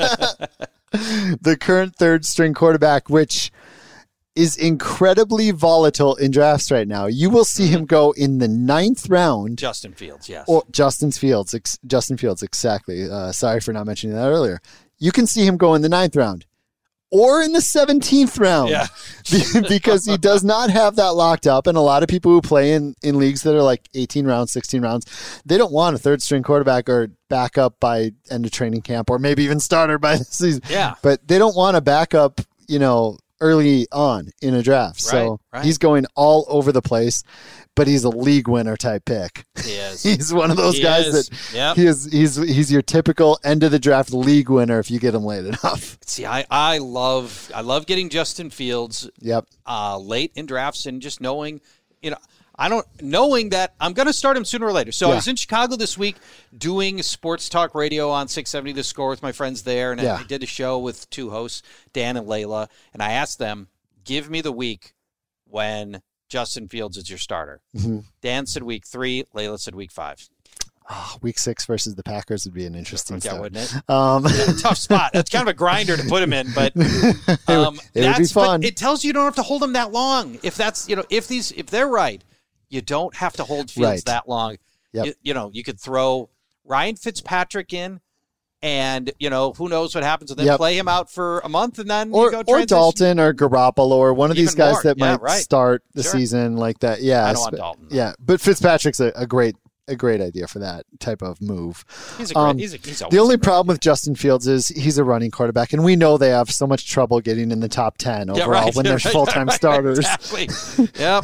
The current 3rd string quarterback, which is incredibly volatile in drafts right now. You will see him go in the 9th round. Justin Fields, yes. Or Justin Fields, exactly. Sorry for not mentioning that earlier. You can see him go in the 9th round. Or in the 17th round. Yeah. Because he does not have that locked up. And a lot of people who play in leagues that are like 18 rounds, 16 rounds, they don't want a 3rd string quarterback or backup by end of training camp or maybe even starter by the season. Yeah. But they don't want a backup, early on in a draft. So he's going all over the place, but he's a league winner type pick. He is. He's one of those guys that he's your typical end of the draft league winner if you get him late enough. See, I love getting Justin Fields late in drafts and just knowing, knowing that I'm going to start him sooner or later. So I was in Chicago this week doing sports talk radio on 670 The Score with my friends there, and I did a show with 2 hosts, Dan and Layla, and I asked them, give me the week when Justin Fields is your starter. Mm-hmm. Dan said week 3, Layla said week 5. Week 6 versus the Packers would be an interesting start. Wouldn't it? Tough spot. That's kind of a grinder to put him in, but it would be fun. But it tells you don't have to hold him that long. If that's if they're right, you don't have to hold Fields that long. Yep. You could throw Ryan Fitzpatrick in And, who knows what happens. And then play him out for a month and then or, you go transition. Or Dalton or Garoppolo or one of these guys more. that might start the season like that. Yeah. I don't want Dalton. Yeah. But Fitzpatrick's a great idea for that type of move. He's the only problem with Justin Fields is he's a running quarterback, and we know they have so much trouble getting in the top 10 overall when they're full-time starters. Exactly. Yep.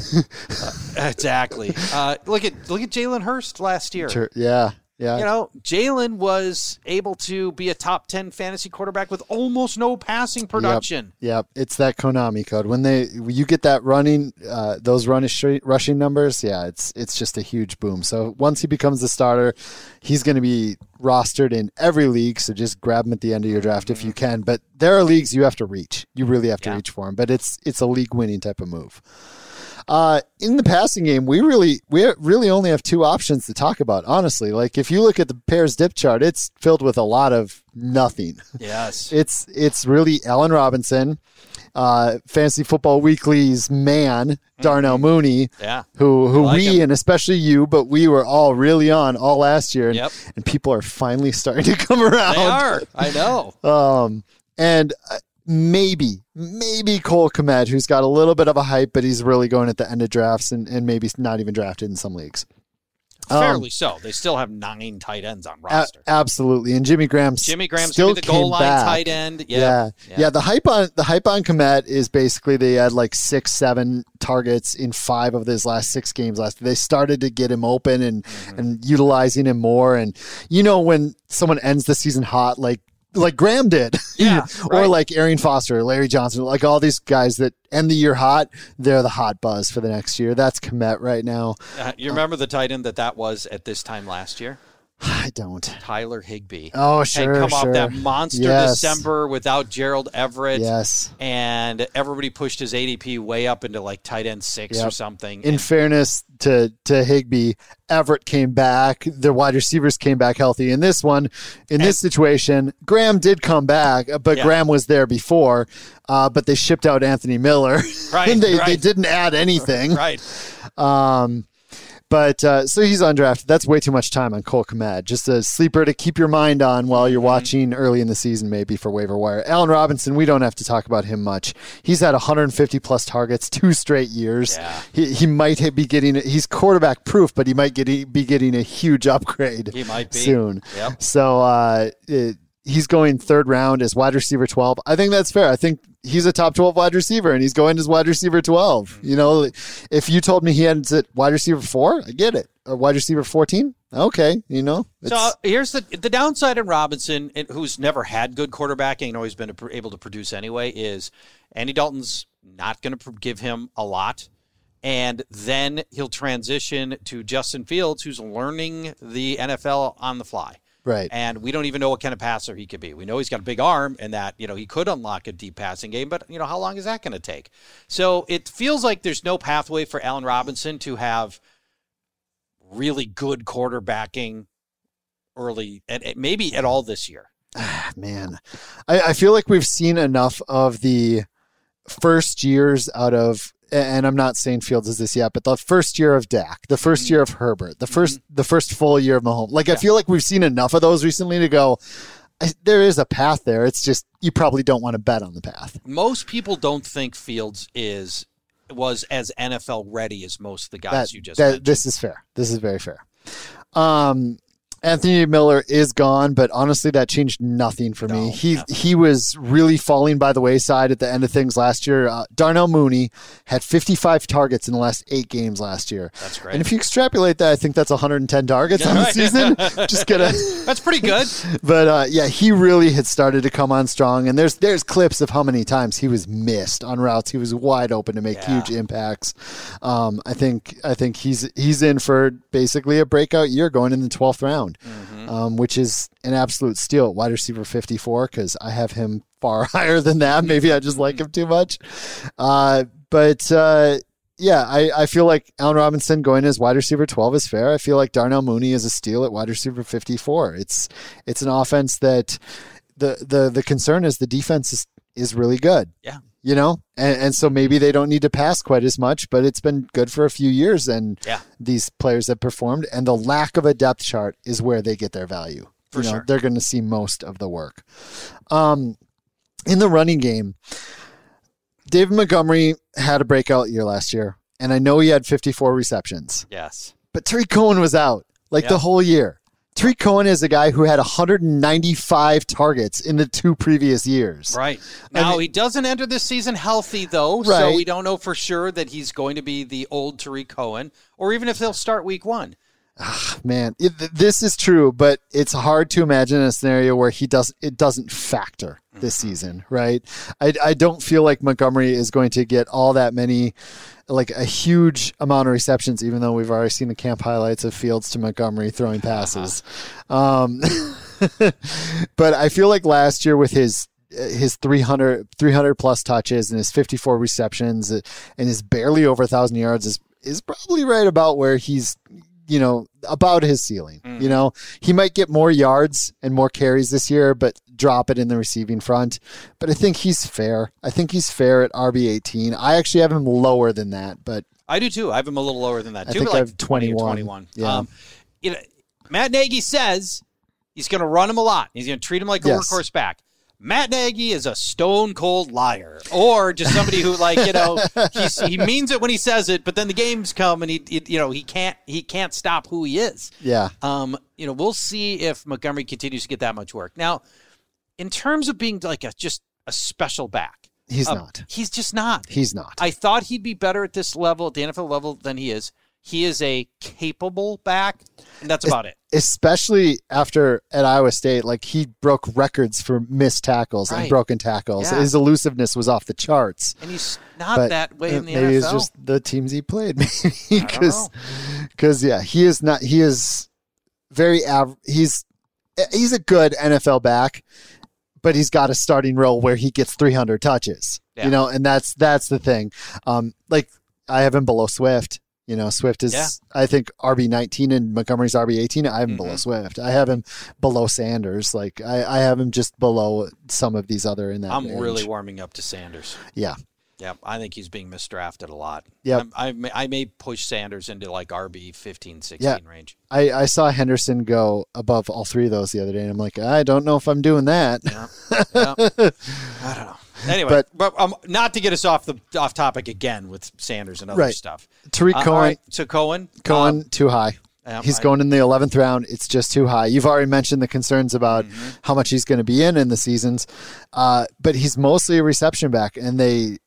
Exactly. Look at Jalen Hurst last year. Sure. Yeah. Yeah. Jalen was able to be a top 10 fantasy quarterback with almost no passing production. Yep. It's that Konami code. When you get that running, those rushing numbers, it's just a huge boom. So once he becomes the starter, he's going to be rostered in every league. So just grab him at the end of your draft if you can. But there are leagues you have to reach. You really have to reach for him. But it's a league winning type of move. In the passing game, we really only have two options to talk about, honestly. Like, if you look at the Bears depth chart, it's filled with a lot of nothing. Yes. It's really Allen Robinson, Fantasy Football Weekly's man, Darnell Mooney, who we, and especially you, but we were all really on all last year, and people are finally starting to come around. They are. I know. And maybe Cole Kmet, who's got a little bit of a hype, but he's really going at the end of drafts and maybe not even drafted in some leagues. Fairly so. They still have 9 tight ends on roster. Absolutely. And Jimmy Graham's still going to be the goal line tight end. Yeah. The hype on Kmet is basically they had like 6-7 targets in 5 of his last 6 games They started to get him open and utilizing him more. And when someone ends the season hot, like Graham did, or like Arian Foster, Larry Johnson, like all these guys that end the year hot, they're the hot buzz for the next year. That's Kmet right now. You remember the tight end that was at this time last year? I don't. Tyler Higbee. Oh, sure. Had come off that monster December without Gerald Everett. Yes. And everybody pushed his ADP way up into like tight end 6 or something. In fairness to Higbee, Everett came back. The wide receivers came back healthy. In this situation, Graham did come back, but Graham was there before. But they shipped out Anthony Miller. Right. And they didn't add anything. Right. But so he's undrafted. That's way too much time on Cole Kmet. Just a sleeper to keep your mind on while you're watching early in the season, maybe for waiver wire. Allen Robinson, we don't have to talk about him much. He's had 150 plus targets 2 straight years. Yeah. He might be getting. He's quarterback proof, but he might be getting a huge upgrade. He might be soon. Yep. So he's going 3rd round as wide receiver 12. I think that's fair. I think he's a top 12 wide receiver, and he's going as wide receiver 12. If you told me he ends at wide receiver 4, I get it. Or wide receiver 14, okay. So here's the downside in Robinson, who's never had good quarterbacking and always been able to produce anyway, is Andy Dalton's not going to give him a lot. And then he'll transition to Justin Fields, who's learning the NFL on the fly. Right. And we don't even know what kind of passer he could be. We know he's got a big arm and that, he could unlock a deep passing game, but, how long is that going to take? So it feels like there's no pathway for Allen Robinson to have really good quarterbacking early, and maybe at all this year. Man, I feel like we've seen enough of the first years out of, and I'm not saying Fields is this yet, but the first year of Dak, the first year of Herbert, the first full year of Mahomes. Like, I feel like we've seen enough of those recently to go, there is a path there. It's just, you probably don't want to bet on the path. Most people don't think Fields was as NFL ready as most of the guys you just mentioned. This is fair. This is very fair. Anthony Miller is gone, but honestly, that changed nothing for me. He was really falling by the wayside at the end of things last year. Darnell Mooney had 55 targets in the last 8 games last year. That's great. And if you extrapolate that, I think that's 110 targets on the season. That's pretty good. But he really had started to come on strong. And there's clips of how many times he was missed on routes. He was wide open to make huge impacts. I think he's in for basically a breakout year going in the 12th round. Which is an absolute steal at wide receiver 54 because I have him far higher than that. Maybe I just like him too much. I feel like Allen Robinson going as wide receiver 12 is fair. I feel like Darnell Mooney is a steal at wide receiver 54. It's an offense that the concern is the defense is really good. Yeah. And so maybe they don't need to pass quite as much, but it's been good for a few years, and these players have performed, and the lack of a depth chart is where they get their value. Sure. They're going to see most of the work. In the running game, David Montgomery had a breakout year last year, and I know he had 54 receptions. Yes. But Tariq Cohen was out the whole year. Tariq Cohen is a guy who had 195 targets in the 2 previous years. Right. Now, he doesn't enter this season healthy, though, so we don't know for sure that he's going to be the old Tariq Cohen, or even if he'll start week 1. Man, this is true, but it's hard to imagine a scenario where it doesn't factor this season, right? I don't feel like Montgomery is going to get all that many, like a huge amount of receptions, even though we've already seen the camp highlights of Fields to Montgomery throwing passes. But I feel like last year with his 300 plus touches and his 54 receptions and his barely over 1,000 yards is probably right about where he's, about his ceiling. He might get more yards and more carries this year, but drop it in the receiving front. But I think he's fair. I think he's fair at RB18. I actually have him lower than that, but I do too. I have him a little lower than that too. I think like I have 21. 21. Yeah. Matt Nagy says he's going to run him a lot. He's going to treat him like a workhorse back. Matt Nagy is a stone cold liar, or just somebody who, he means it when he says it, but then the games come and he can't stop who he is. Yeah. We'll see if Montgomery continues to get that much work. Now, in terms of being just a special back, he's not. He's just not. He's not. I thought he'd be better at this level, at the NFL level, than he is. He is a capable back, and that's about it. Especially after at Iowa State, he broke records for missed tackles and broken tackles. Yeah. His elusiveness was off the charts. And he's not that way in the NFL. Maybe it's just the teams he played. Maybe because he is not. He is very average. He's a good NFL back, but he's got a starting role where he gets 300 touches. Yeah. And that's the thing. I have him below Swift. Swift is, I think, RB19 and Montgomery's RB18. I have him below Swift. I have him below Sanders. I have him just below some of these other in that range. Really warming up to Sanders. Yeah. Yeah, I think he's being misdrafted a lot. Yeah, I may push Sanders into RB 15, 16 range. I saw Henderson go above all 3 of those the other day, and I'm like, I don't know if I'm doing that. Yeah. I don't know. Anyway, but not to get us off topic again with Sanders and other stuff. Tariq Cohen. All right, so Cohen too high. He's going in the 11th round. It's just too high. You've already mentioned the concerns about how much he's going to be in the seasons, but he's mostly a reception back, and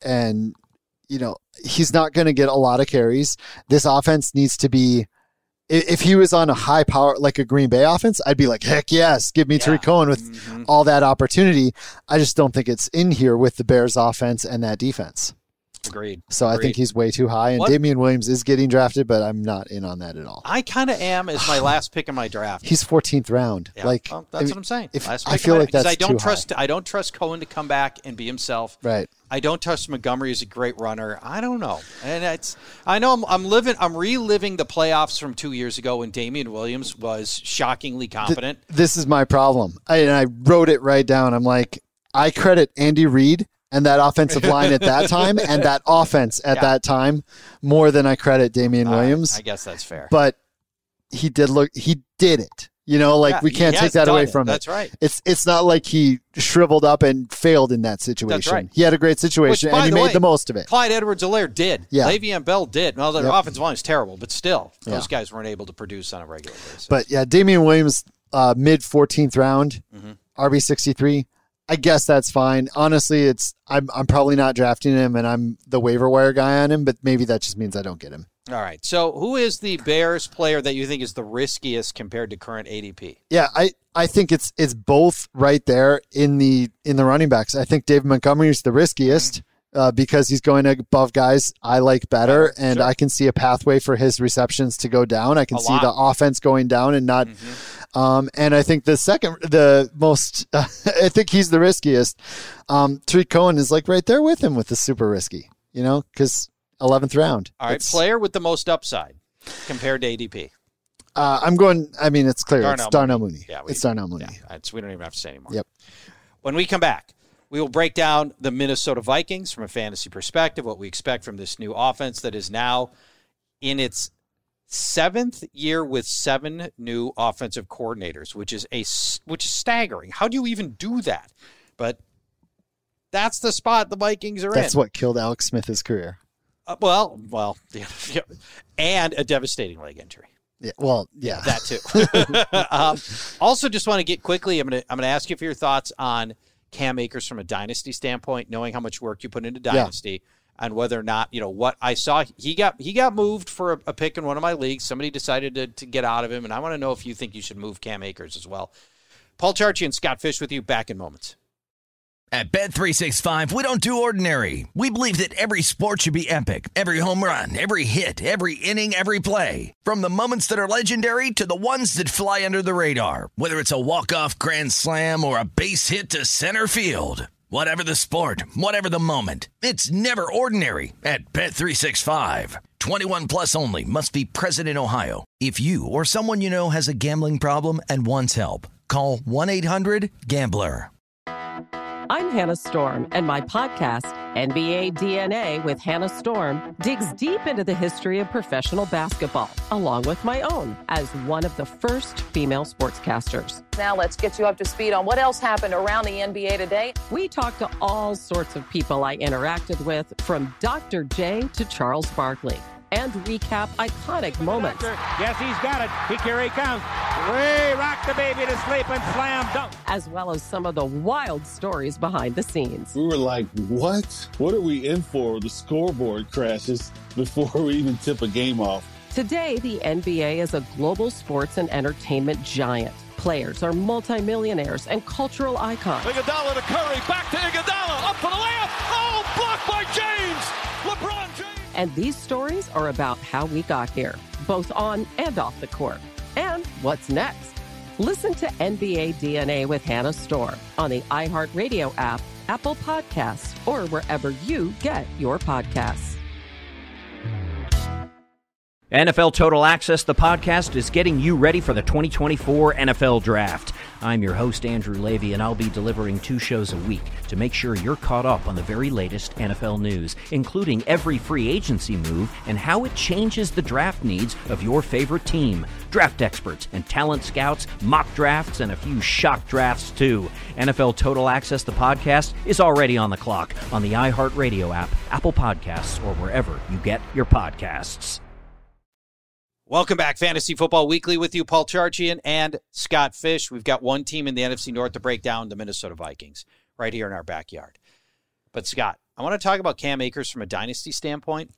he's not going to get a lot of carries. This offense needs to be. If he was on a high power, like a Green Bay offense, I'd be like, heck yes, give me Tariq Cohen with all that opportunity. I just don't think it's in here with the Bears offense and that defense. Agreed. So I think he's way too high, and Damian Williams is getting drafted, but I'm not in on that at all. I kind of am as my last pick in my draft. He's 14th round. Yeah. That's what I'm saying. I feel like that's too high. I don't trust Cohen to come back and be himself. Right. I don't trust Montgomery as a great runner. I don't know. And I know I'm reliving the playoffs from 2 years ago when Damian Williams was shockingly competent. This is my problem. I wrote it right down. I'm like, I credit Andy Reid and that offensive line at that time and that offense at that time more than I credit Damian Williams. I guess that's fair. But he did it. We can't take that away from it. That's right. It's not like he shriveled up and failed in that situation. That's right. He had a great situation, and he made the most of it. Clyde Edwards-Helaire did. Yeah. Le'Veon Bell did. Well, the offensive line is terrible, but still, those guys weren't able to produce on a regular basis. But, Damian Williams, mid-14th round, RB63, I guess that's fine. Honestly, I'm probably not drafting him, and I'm the waiver wire guy on him, but maybe that just means I don't get him. All right. So who is the Bears player that you think is the riskiest compared to current ADP? Yeah, I think it's both right there in the running backs. I think David Montgomery is the riskiest because he's going above guys I like better, and I can see a pathway for his receptions to go down. I can see the offense going down and not. And I think the most, I think he's the riskiest. Tariq Cohen is right there with him with the super risky, because 11th round. All right, player with the most upside compared to ADP. It's clear. It's Darnell Mooney. Yeah, it's Darnell Mooney. Yeah, we don't even have to say anymore. Yep. When we come back, we will break down the Minnesota Vikings from a fantasy perspective, what we expect from this new offense that is now in its 7th year with 7 new offensive coordinators, which is staggering. How do you even do that? But that's the spot the Vikings are in. That's what killed Alex Smith's career. Well, and a devastating leg injury. Yeah, well, yeah, that too. Also, just want to get quickly. I'm gonna ask you for your thoughts on Cam Akers from a dynasty standpoint, knowing how much work you put into dynasty, and whether or not what I saw. He got moved for a pick in one of my leagues. Somebody decided to get out of him, and I want to know if you think you should move Cam Akers as well. Paul Charchi and Scott Fish with you. Back in moments. At Bet365, we don't do ordinary. We believe that every sport should be epic. Every home run, every hit, every inning, every play. From the moments that are legendary to the ones that fly under the radar. Whether it's a walk-off grand slam or a base hit to center field. Whatever the sport, whatever the moment. It's never ordinary at Bet365. 21 plus only. Must be present in Ohio. If you or someone you know has a gambling problem and wants help, call 1-800-GAMBLER. I'm Hannah Storm, and my podcast, NBA DNA with Hannah Storm, digs deep into the history of professional basketball, along with my own, as one of the first female sportscasters. Now let's get you up to speed on what else happened around the NBA today. We talked to all sorts of people I interacted with, from Dr. J to Charles Barkley, and recap iconic moments. Yes, he's got it. Here he comes. Way rock the baby to sleep and slam dunk. As well as some of the wild stories behind the scenes. We were like, what? What are we in for? The scoreboard crashes before we even tip a game off. Today, the NBA is a global sports and entertainment giant. Players are multimillionaires and cultural icons. Iguodala to Curry, back to Iguodala, up for the layup. Oh, blocked by James. LeBron James. And these stories are about how we got here, both on and off the court. And what's next? Listen to NBA DNA with Hannah Storm on the iHeartRadio app, Apple Podcasts, or wherever you get your podcasts. NFL Total Access, the podcast, is getting you ready for the 2024 NFL Draft. I'm your host, Andrew Levy, and I'll be delivering 2 shows a week to make sure you're caught up on the very latest NFL news, including every free agency move and how it changes the draft needs of your favorite team. Draft experts and talent scouts, mock drafts, and a few shock drafts, too. NFL Total Access, the podcast, is already on the clock on the iHeartRadio app, Apple Podcasts, or wherever you get your podcasts. Welcome back, Fantasy Football Weekly, with you, Paul Charchian and Scott Fish. We've got one team in the NFC North to break down, the Minnesota Vikings, right here in our backyard. But, Scott, I want to talk about Cam Akers from a dynasty standpoint.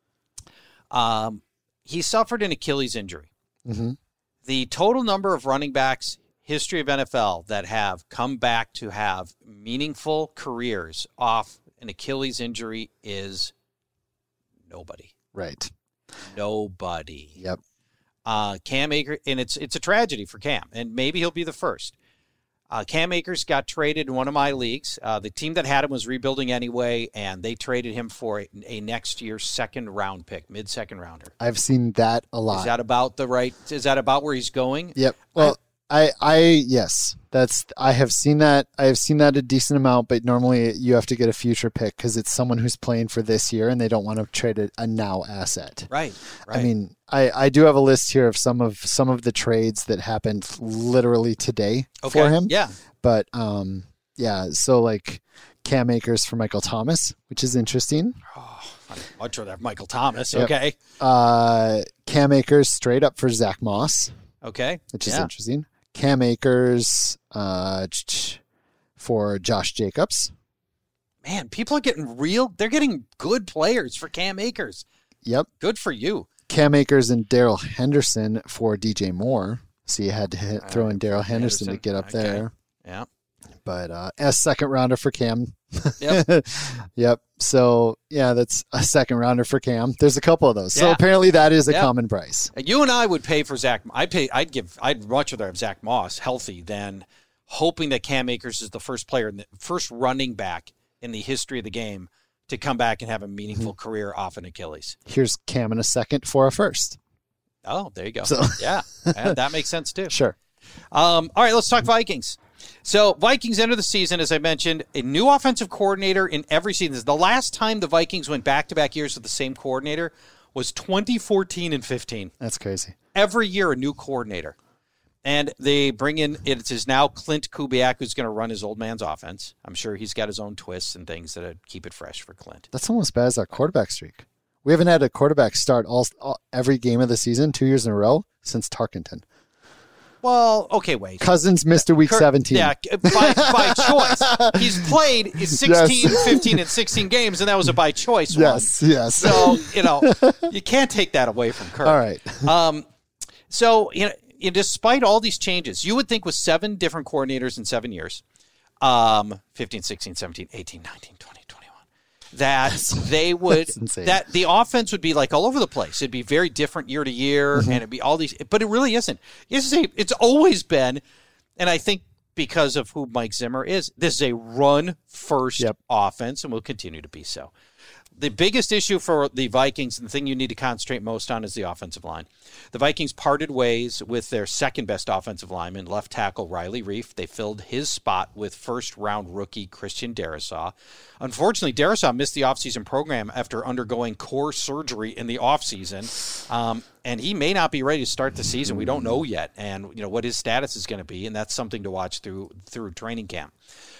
He suffered an Achilles injury. Mm-hmm. The total number of running backs, history of NFL, that have come back to have meaningful careers off an Achilles injury is nobody. Right. Nobody. Yep. Cam Akers, and it's a tragedy for Cam, and maybe he'll be the first. Cam Akers got traded in one of my leagues. The team that had him was rebuilding anyway, and they traded him for a next year's second-round pick, mid-second rounder. I've seen that a lot. Is that about the right? Is that about where he's going? Yep. Well, yes, I have seen that. I have seen that a decent amount, but normally you have to get a future pick because it's someone who's playing for this year and they don't want to trade a now asset. Right. I mean, I do have a list here of some of the trades that happened literally today for him. Yeah. But yeah. So like Cam Akers for Michael Thomas, which is interesting. Oh, I'd much rather have Michael Thomas. Yep. Okay. Cam Akers straight up for Zach Moss. Okay. Which is interesting. Cam Akers for Josh Jacobs. Man, people are getting they're getting good players for Cam Akers. Yep. Good for you. Cam Akers and Darrell Henderson for DJ Moore. So you had to throw in Darrell Henderson to get up there. Yeah. But as second rounder for Cam. Yep. Yep. So yeah, that's a second rounder for Cam. There's a couple of those. So apparently that is a common price. You and I would pay for Zach. I'd much rather have Zach Moss healthy than hoping that Cam Akers is the first player, the first running back in the history of the game to come back and have a meaningful career off an Achilles. Here's Cam in a second for a first. Oh, there you go. So. Yeah, that makes sense too. Sure. All right, let's talk Vikings. So Vikings enter the season, as I mentioned, a new offensive coordinator in every season. The last time the Vikings went back-to-back years with the same coordinator was 2014 and 15. That's crazy. Every year, a new coordinator. And they bring in, it is now Clint Kubiak who's going to run his old man's offense. I'm sure he's got his own twists and things that keep it fresh for Clint. That's almost as bad as our quarterback streak. We haven't had a quarterback start every game of the season 2 years in a row since Tarkenton. Well, okay, wait. Cousins missed a week 17. Yeah, by choice. He's played 16, 15, and 16 games, and that was a by choice one. Yes. So, you can't take that away from Kirk. All right. So, despite all these changes, you would think with 7 different coordinators in 7 years, 15, 16, 17, 18, 19, 20, 21, that they would, that the offense would be like all over the place. It'd be very different year to year, and it'd be all these, but it really isn't. It's always been, and I think because of who Mike Zimmer is, this is a run-first offense, and will continue to be so. The biggest issue for the Vikings, and the thing you need to concentrate most on, is the offensive line. The Vikings parted ways with their second-best offensive lineman, left tackle Riley Reiff. They filled his spot with first-round rookie Christian Darrisaw. Unfortunately, Darrisaw missed the offseason program after undergoing core surgery in the offseason, and he may not be ready to start the season. We don't know yet, and what his status is going to be, and that's something to watch through training camp.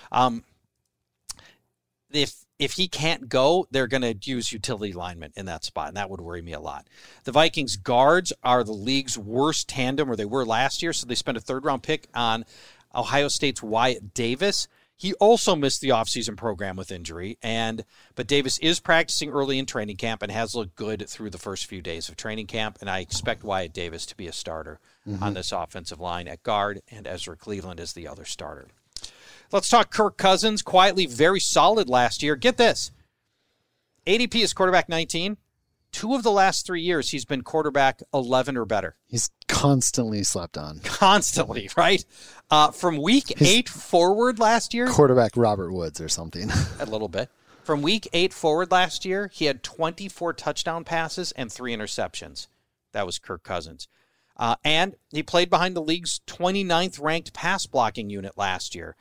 If he can't go, they're going to use utility linemen in that spot, and that would worry me a lot. The Vikings guards are the league's worst tandem, or they were last year, so they spent a third-round pick on Ohio State's Wyatt Davis. He also missed the offseason program with injury, but Davis is practicing early in training camp and has looked good through the first few days of training camp, and I expect Wyatt Davis to be a starter on this offensive line at guard, and Ezra Cleveland is the other starter. Let's talk Kirk Cousins. Quietly very solid last year. Get this. ADP is quarterback 19. 2 of the last 3 years, he's been quarterback 11 or better. He's constantly slept on. Constantly, right? From week 8 forward last year. Quarterback Robert Woods or something. A little bit. From week 8 forward last year, he had 24 touchdown passes and 3 interceptions. That was Kirk Cousins. And he played behind the league's 29th ranked pass blocking unit last year.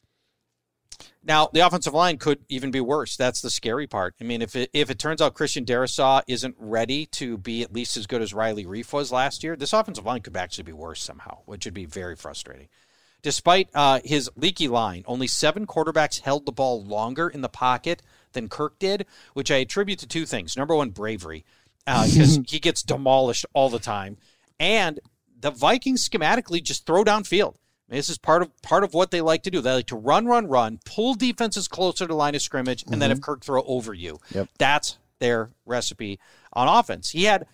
Now, the offensive line could even be worse. That's the scary part. I mean, if it turns out Christian Darrisaw isn't ready to be at least as good as Riley Reiff was last year, this offensive line could actually be worse somehow, which would be very frustrating. Despite his leaky line, only 7 quarterbacks held the ball longer in the pocket than Kirk did, which I attribute to 2 things. Number one, bravery, because he gets demolished all the time. And the Vikings schematically just throw downfield. This is part of what they like to do. They like to run, pull defenses closer to line of scrimmage, and then have Kirk throw over you. Yep. That's their recipe on offense. He had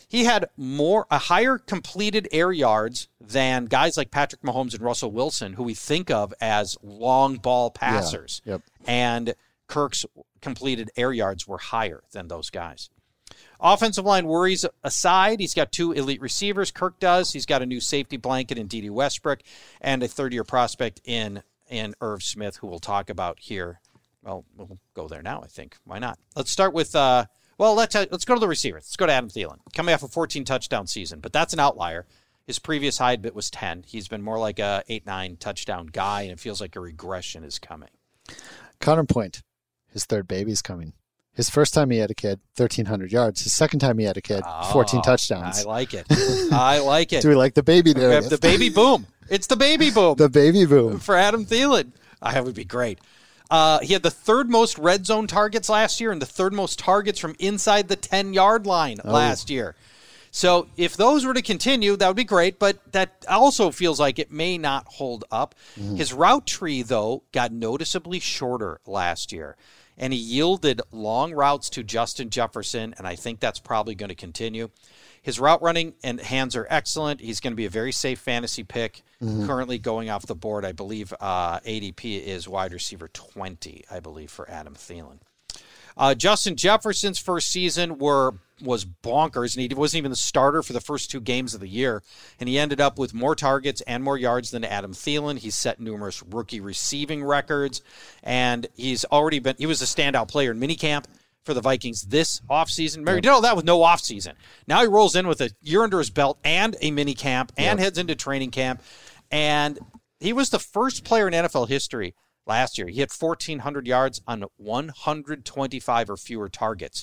a higher completed air yards than guys like Patrick Mahomes and Russell Wilson, who we think of as long ball passers. Yeah. Yep. And Kirk's completed air yards were higher than those guys. Offensive line worries aside, he's got 2 elite receivers. Kirk does. He's got a new safety blanket in D.D. Westbrook and a third-year prospect in Irv Smith, who we'll talk about here. Well, we'll go there now, I think. Why not? Let's start with, let's go to the receivers. Let's go to Adam Thielen. Coming off a 14-touchdown season, but that's an outlier. His previous high bit was 10. He's been more like a 8-9 touchdown guy, and it feels like a regression is coming. Counterpoint. His third baby's coming. His first time he had a kid, 1,300 yards. His second time he had a kid, 14 touchdowns. I like it. I like it. Do we like the baby narrative? The baby boom. It's the baby boom. The baby boom. For Adam Thielen. That would be great. He had the 3rd most red zone targets last year and the 3rd most targets from inside the 10-yard line last year. So if those were to continue, that would be great, but that also feels like it may not hold up. His route tree, though, got noticeably shorter last year. And he yielded long routes to Justin Jefferson, and I think that's probably going to continue. His route running and hands are excellent. He's going to be a very safe fantasy pick. Currently going off the board, I believe ADP is wide receiver 20, I believe, for Adam Thielen. Justin Jefferson's first season was bonkers, and he wasn't even the starter for the first 2 games of the year. And he ended up with more targets and more yards than Adam Thielen. He's set numerous rookie receiving records, and he was a standout player in minicamp for the Vikings this offseason. He did all that with no offseason. Now he rolls in with a year under his belt and a minicamp and heads into training camp. And he was the first player in NFL history last year. He had 1,400 yards on 125 or fewer targets.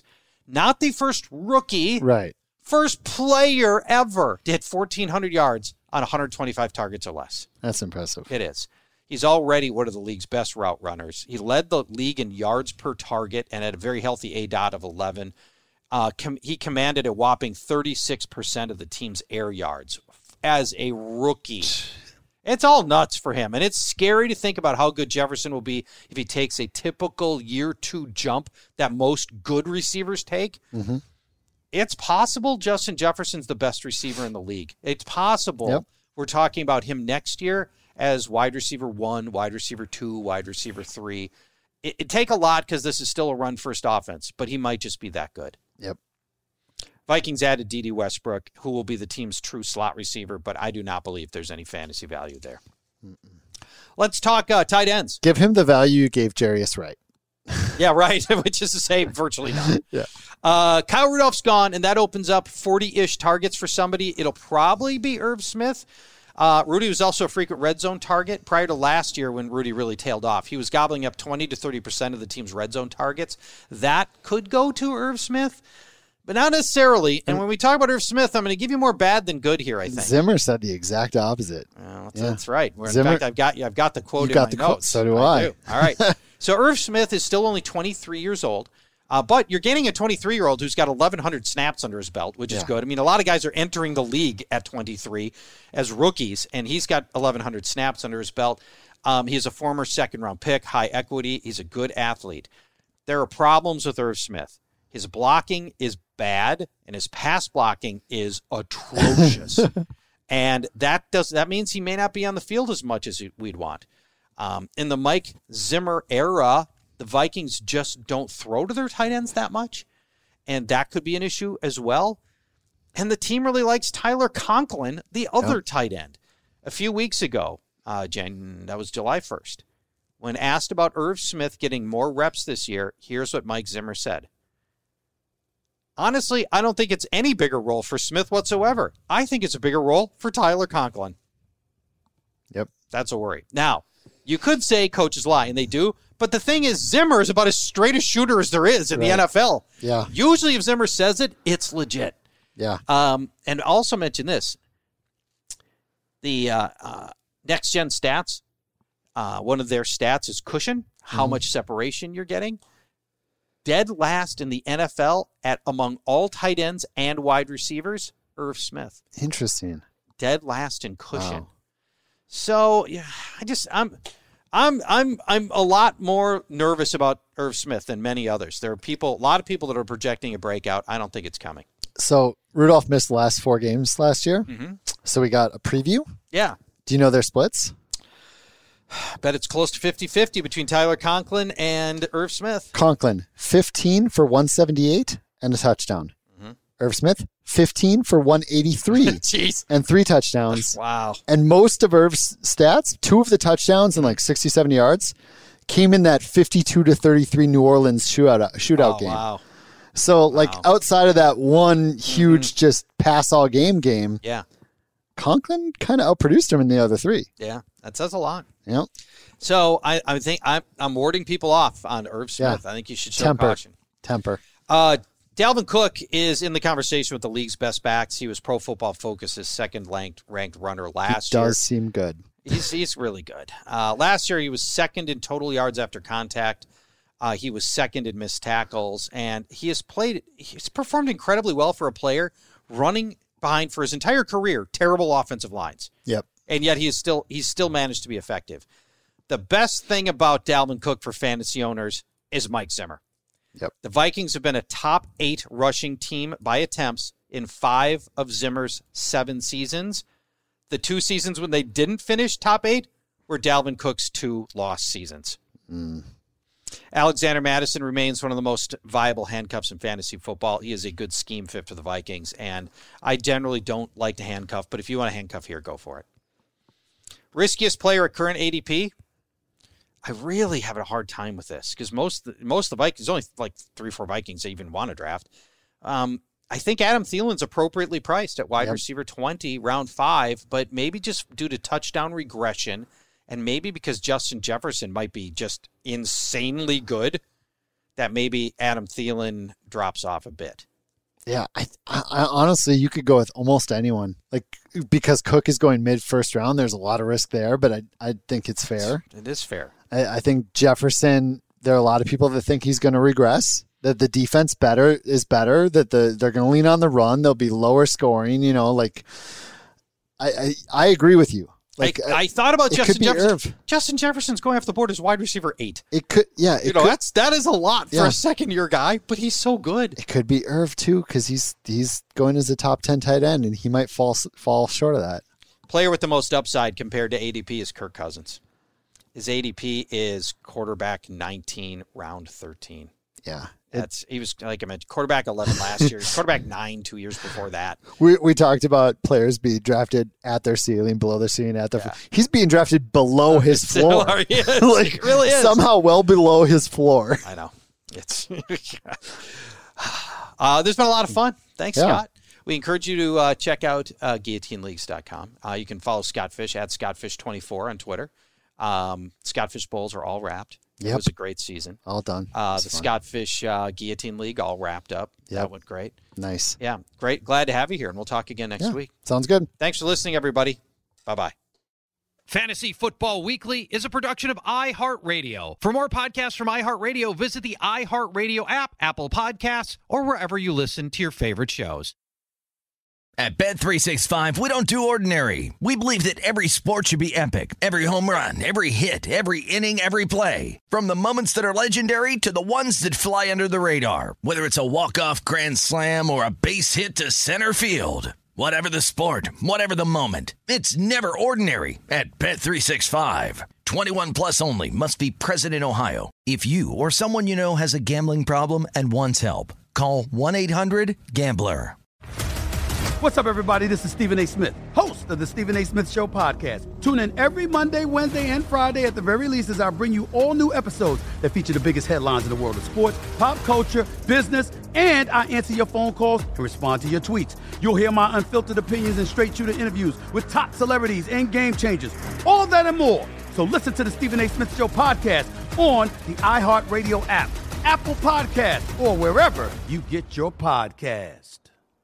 Not the first rookie. Right. First player ever to hit 1,400 yards on 125 targets or less. That's impressive. It is. He's already one of the league's best route runners. He led the league in yards per target and had a very healthy ADOT of 11. He commanded a whopping 36% of the team's air yards as a rookie. It's all nuts for him, and it's scary to think about how good Jefferson will be if he takes a typical year 2 jump that most good receivers take. Mm-hmm. It's possible Justin Jefferson's the best receiver in the league. It's possible we're talking about him next year as wide receiver 1, wide receiver 2, wide receiver 3. It'd take a lot because this is still a run-first offense, but he might just be that good. Yep. Vikings added D.D. Westbrook, who will be the team's true slot receiver, but I do not believe there's any fantasy value there. Let's talk tight ends. Give him the value you gave Jarius Wright. Yeah, right, which is to say virtually none. Yeah. Kyle Rudolph's gone, and that opens up 40-ish targets for somebody. It'll probably be Irv Smith. Rudy was also a frequent red zone target prior to last year when Rudy really tailed off. He was gobbling up 20 to 30% of the team's red zone targets. That could go to Irv Smith, but not necessarily. And when we talk about Irv Smith, I'm going to give you more bad than good here, I think. Zimmer said the exact opposite. Well, that's right. In fact, I've got the quote in my notes. So do I. Do. All right. So Irv Smith is still only 23 years old. But you're getting a 23-year-old who's got 1,100 snaps under his belt, which is good. I mean, a lot of guys are entering the league at 23 as rookies, and he's got 1,100 snaps under his belt. He's a former second-round pick, high equity. He's a good athlete. There are problems with Irv Smith. His blocking is bad, and his pass blocking is atrocious. And that means he may not be on the field as much as we'd want. In the Mike Zimmer era, the Vikings just don't throw to their tight ends that much, and that could be an issue as well. And the team really likes Tyler Conklin, the other tight end. A few weeks ago, that was July 1st, when asked about Irv Smith getting more reps this year, here's what Mike Zimmer said. Honestly, I don't think it's any bigger role for Smith whatsoever. I think it's a bigger role for Tyler Conklin. Yep. That's a worry. Now, you could say coaches lie, and they do, but the thing is, Zimmer is about as straight a shooter as there is in the NFL. Yeah. Usually if Zimmer says it, it's legit. Yeah. And also mention this. The Next Gen Stats, one of their stats is cushion, how much separation you're getting. Dead last in the NFL among all tight ends and wide receivers, Irv Smith. Interesting. Dead last in cushion. Wow. So yeah, I'm a lot more nervous about Irv Smith than many others. There are a lot of people that are projecting a breakout. I don't think it's coming. So Rudolph missed the last 4 games last year. Mm-hmm. So we got a preview. Yeah. Do you know their splits? I bet it's close to 50-50 between Tyler Conklin and Irv Smith. Conklin, 15 for 178 and a touchdown. Mm-hmm. Irv Smith, 15 for 183 Jeez. And 3 touchdowns. Wow. And most of Irv's stats, 2 of the touchdowns and like 67 yards, came in that 52-33 New Orleans shootout game. Wow. So outside of that one huge just pass all game, yeah, Conklin kind of outproduced him in the other 3. Yeah, that says a lot. Yep. So I think I'm warding people off on Irv Smith. Yeah. I think you should show caution. Temper. Dalvin Cook is in the conversation with the league's best backs. He was Pro Football Focus's second ranked runner last year. He does seem good. He's really good. Last year he was second in total yards after contact. He was second in missed tackles, and he's performed incredibly well for a player running behind for his entire career terrible offensive lines. Yep. And yet he's still managed to be effective. The best thing about Dalvin Cook for fantasy owners is Mike Zimmer. Yep. The Vikings have been a top 8 rushing team by attempts in 5 of Zimmer's 7 seasons. The 2 seasons when they didn't finish top 8 were Dalvin Cook's 2 lost seasons. Alexander Mattison remains one of the most viable handcuffs in fantasy football. He is a good scheme fit for the Vikings, and I generally don't like to handcuff, but if you want to handcuff here, go for it. Riskiest player at current ADP? I really have a hard time with this because most of the Vikings, only like 3 or 4 Vikings that even want to draft. I think Adam Thielen's appropriately priced at wide receiver 20, round 5, but maybe just due to touchdown regression and maybe because Justin Jefferson might be just insanely good, that maybe Adam Thielen drops off a bit. Yeah, I honestly, you could go with almost anyone. Like, because Cook is going mid-first round, there's a lot of risk there, but I think it's fair. It is fair. I think Jefferson, there are a lot of people that think he's going to regress, that the defense is better, that they're going to lean on the run, they'll be lower scoring, I agree with you. Like, I thought about Justin Jefferson. Irv. Justin Jefferson's going off the board as wide receiver 8. It could, yeah. That is a lot for a second-year guy, but he's so good. It could be Irv too, because he's going as a top 10 tight end, and he might fall short of that. Player with the most upside compared to ADP is Kirk Cousins. His ADP is quarterback 19, round 13. Yeah. He was, like I mentioned, quarterback 11 last year. Quarterback 9 2 years before that. We talked about players being drafted at their ceiling, below their ceiling, at their floor. He's being drafted below his floor. He is. Like, it really is. Somehow well below his floor. I know. It's there's been a lot of fun. Thanks, Scott. We encourage you to check out guillotineleagues.com. You can follow Scott Fish at ScottFish24 on Twitter. Scott Fish Bowls are all wrapped. It was a great season. All done. The Scott Fish Guillotine League all wrapped up. That went great. Nice. Yeah, great. Glad to have you here, and we'll talk again next week. Sounds good. Thanks for listening, everybody. Bye-bye. Fantasy Football Weekly is a production of iHeartRadio. For more podcasts from iHeartRadio, visit the iHeartRadio app, Apple Podcasts, or wherever you listen to your favorite shows. At Bet365, we don't do ordinary. We believe that every sport should be epic. Every home run, every hit, every inning, every play. From the moments that are legendary to the ones that fly under the radar. Whether it's a walk-off grand slam or a base hit to center field. Whatever the sport, whatever the moment. It's never ordinary at Bet365. 21 plus only. Must be present in Ohio. If you or someone you know has a gambling problem and wants help, call 1-800-GAMBLER. What's up, everybody? This is Stephen A. Smith, host of the Stephen A. Smith Show podcast. Tune in every Monday, Wednesday, and Friday at the very least as I bring you all new episodes that feature the biggest headlines in the world of sports, pop culture, business, and I answer your phone calls and respond to your tweets. You'll hear my unfiltered opinions and straight-shooter interviews with top celebrities and game changers. All of that and more. So listen to the Stephen A. Smith Show podcast on the iHeartRadio app, Apple Podcasts, or wherever you get your podcast.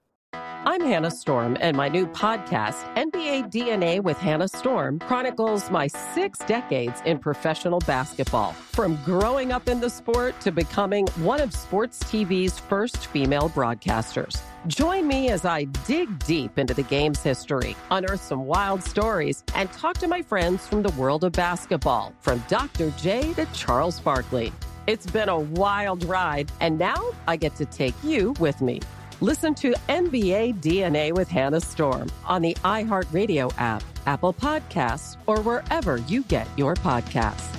I'm Hannah Storm, and my new podcast, NBA DNA with Hannah Storm, chronicles my 6 decades in professional basketball. From growing up in the sport to becoming one of sports TV's first female broadcasters. Join me as I dig deep into the game's history, unearth some wild stories, and talk to my friends from the world of basketball, from Dr. J to Charles Barkley. It's been a wild ride, and now I get to take you with me. Listen to NBA DNA with Hannah Storm on the iHeartRadio app, Apple Podcasts, or wherever you get your podcasts.